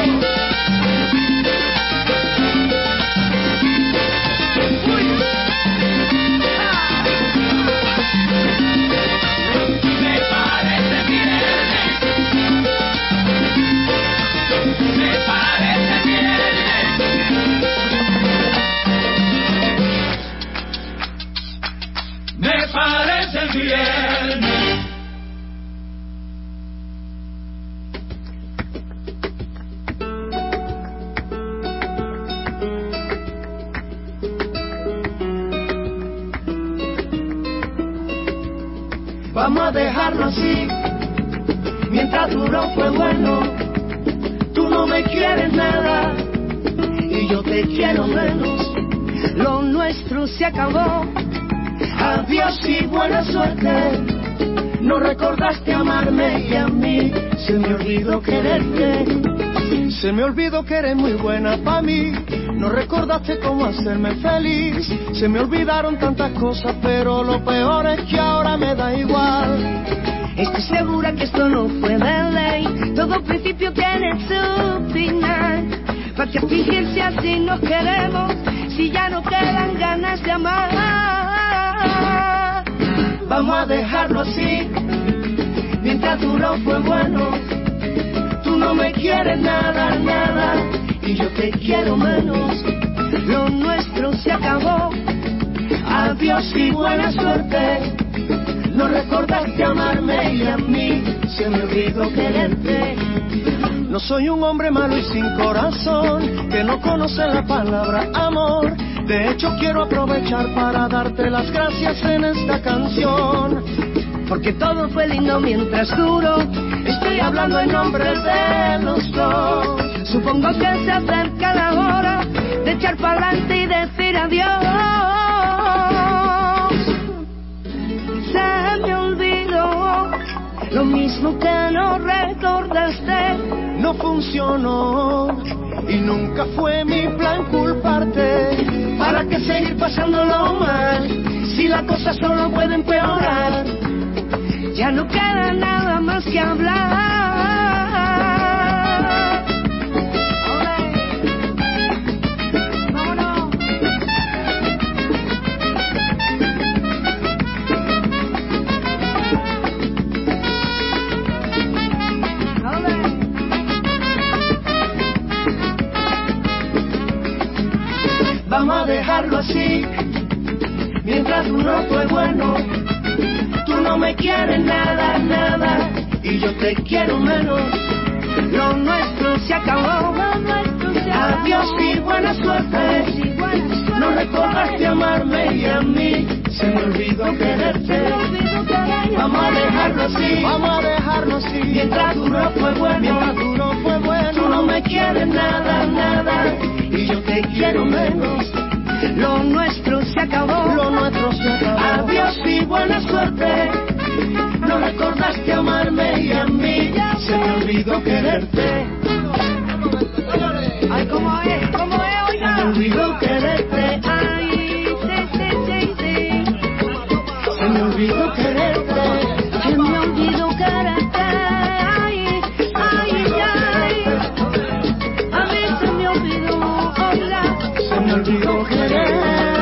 Uy. Me parece bien, me parece bien. Me parece bien. Vamos a dejarlo así. Mientras duró fue bueno. Tú no me quieres nada y yo te quiero menos. Lo nuestro se acabó. Adiós y buena suerte. No recordaste amarme y a mí se me olvidó quererte. Se me olvidó que eres muy buena pa' mí. No recordaste cómo hacerme feliz. Se me olvidaron tantas cosas, pero lo peor es que ahora me da igual. Estoy segura que esto no fue de ley. Todo principio tiene su final. ¿Para qué fingirse así nos queremos si ya no quedan ganas de amar? Vamos a dejarlo así. Mientras duró fue bueno. no me quieres nada, nada, y yo te quiero menos. Lo nuestro se acabó. Adiós y buena suerte. No recordaste amarme y a mí se me olvidó quererte. No soy un hombre malo y sin corazón, que no conoce la palabra amor. De hecho quiero aprovechar para darte las gracias en esta canción, porque todo fue lindo mientras duró. Estoy hablando en nombre de los dos. Supongo que se acerca la hora de echar para adelante y decir adiós. Se me olvidó, lo mismo que no recordaste. No funcionó y nunca fue mi plan culparte. ¿Para qué seguir pasándolo mal si la cosa solo puede empeorar? Ya no queda nada más que hablar. Vámonos. Vamos a dejarlo así, mientras uno fue bueno. Tú no me quieres nada, nada, y yo te quiero menos. Lo nuestro se acabó. Adiós y buena suerte. No recordaste amarme y a mí se me olvidó quererte. Vamos a dejarlo así, vamos a dejarlo así, mientras duro fue bueno, mientras duro fue bueno. Tú no me quieres nada, nada, y yo te quiero menos. Lo nuestro se acabó, lo nuestro se acabó. Adiós y buena suerte. No recordaste amarme y a mí se me olvidó quererte. Ay, ¿cómo es? ¿Cómo es? Oiga. Se me olvidó quererte. Ay, sí, sí, sí, sí. Se me olvidó quererte. Se me olvidó quererte. Ay, ay, ay. A mí se me olvidó, hola. Se me olvidó quererte.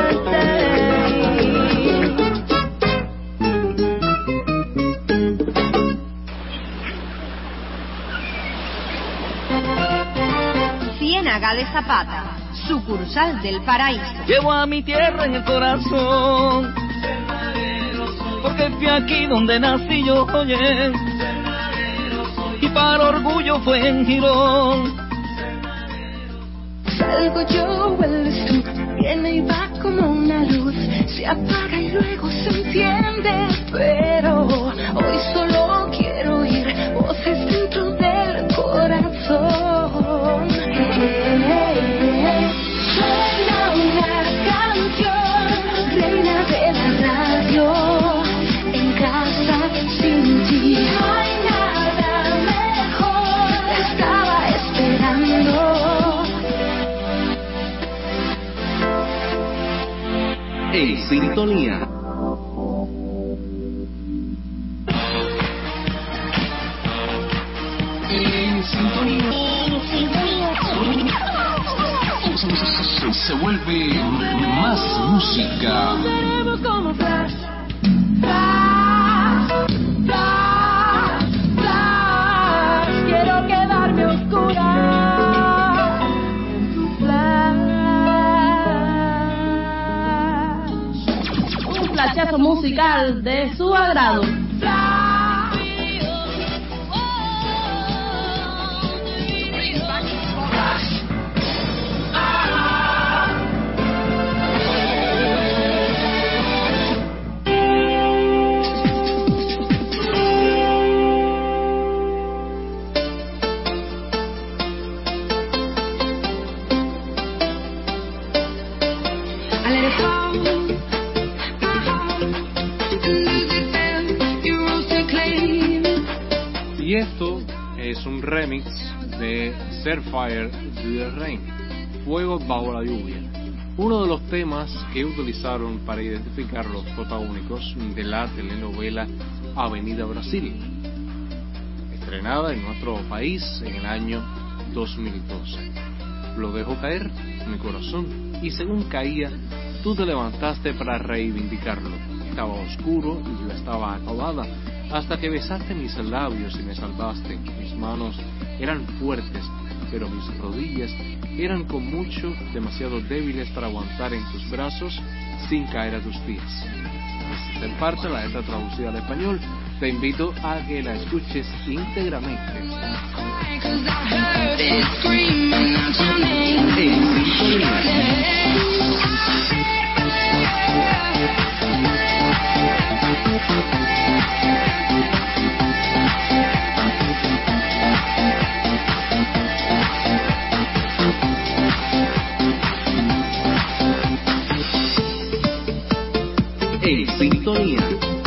Ciénaga de Zapata, sucursal del Paraíso. Llevo a mi tierra en el corazón, porque fui aquí donde nací yo, oye, y para orgullo fue en Girón. Salgo yo, vuelves tú, viene y va como una luz, se apaga y luego se enciende, pero hoy solo quiero oír voces dentro del corazón. Suena una canción, reina de la radio, en casa sin ti. No hay nada mejor, la estaba esperando. En sintonía. En sintonía. Se, se vuelve más música. Como flash, flash, flash, flash. Quiero quedarme oscura en tu flash. Un flashazo musical de su agrado. Y esto es un remix de Set Fire to the Rain, Fuego bajo la lluvia, uno de los temas que utilizaron para identificar los protagónicos de la telenovela Avenida Brasil, estrenada en nuestro país en el año dos mil doce. Lo dejo caer mi corazón y según caía, tú te levantaste para reivindicarlo. Estaba oscuro y yo estaba acabada. hasta que besaste mis labios y me salvaste. Mis manos eran fuertes, pero mis rodillas eran con mucho, demasiado débiles para aguantar en tus brazos sin caer a tus pies. Esta en parte la letra traducida al español. Te invito a que la escuches íntegramente. En sintonía.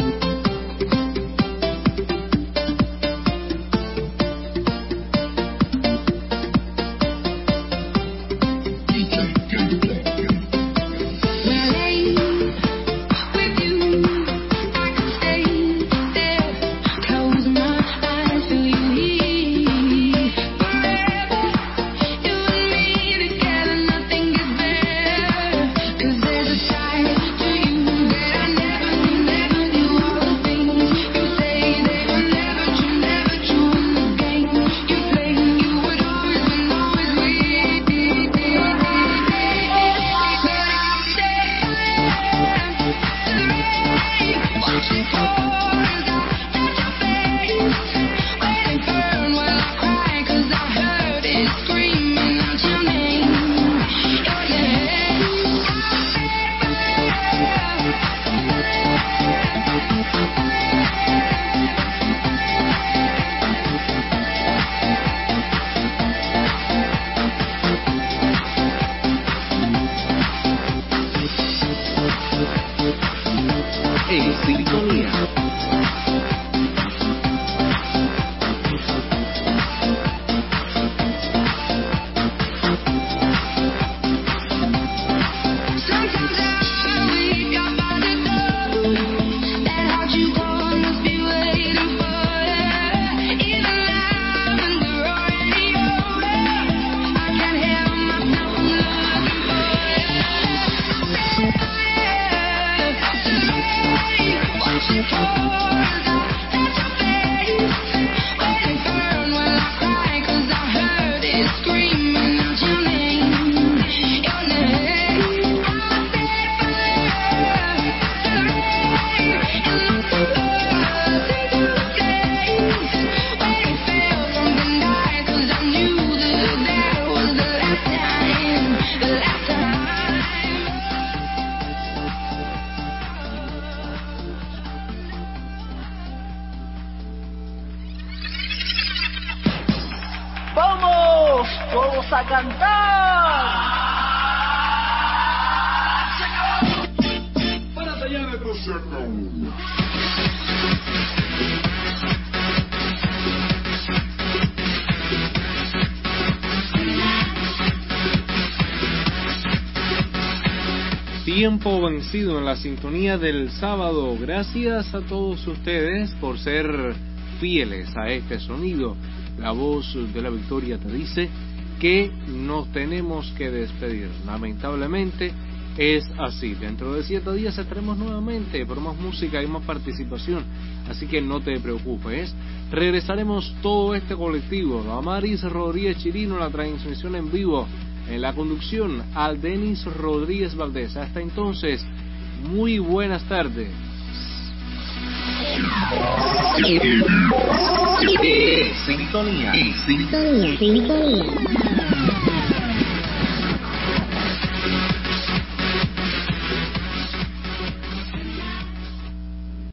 a cantar. Para tallar el concierto. Tiempo vencido en la sintonía del sábado. Gracias a todos ustedes por ser fieles a este sonido. La voz de la victoria te dice que nos tenemos que despedir. Lamentablemente es así. Dentro de siete días estaremos nuevamente por más música y más participación. Así que no te preocupes. Regresaremos todo este colectivo. Amaris Rodríguez Chirino, la transmisión en vivo. En la conducción, al Denis Rodríguez Valdés. Hasta entonces, muy buenas tardes. Sintonía. Sintonía. Sintonía.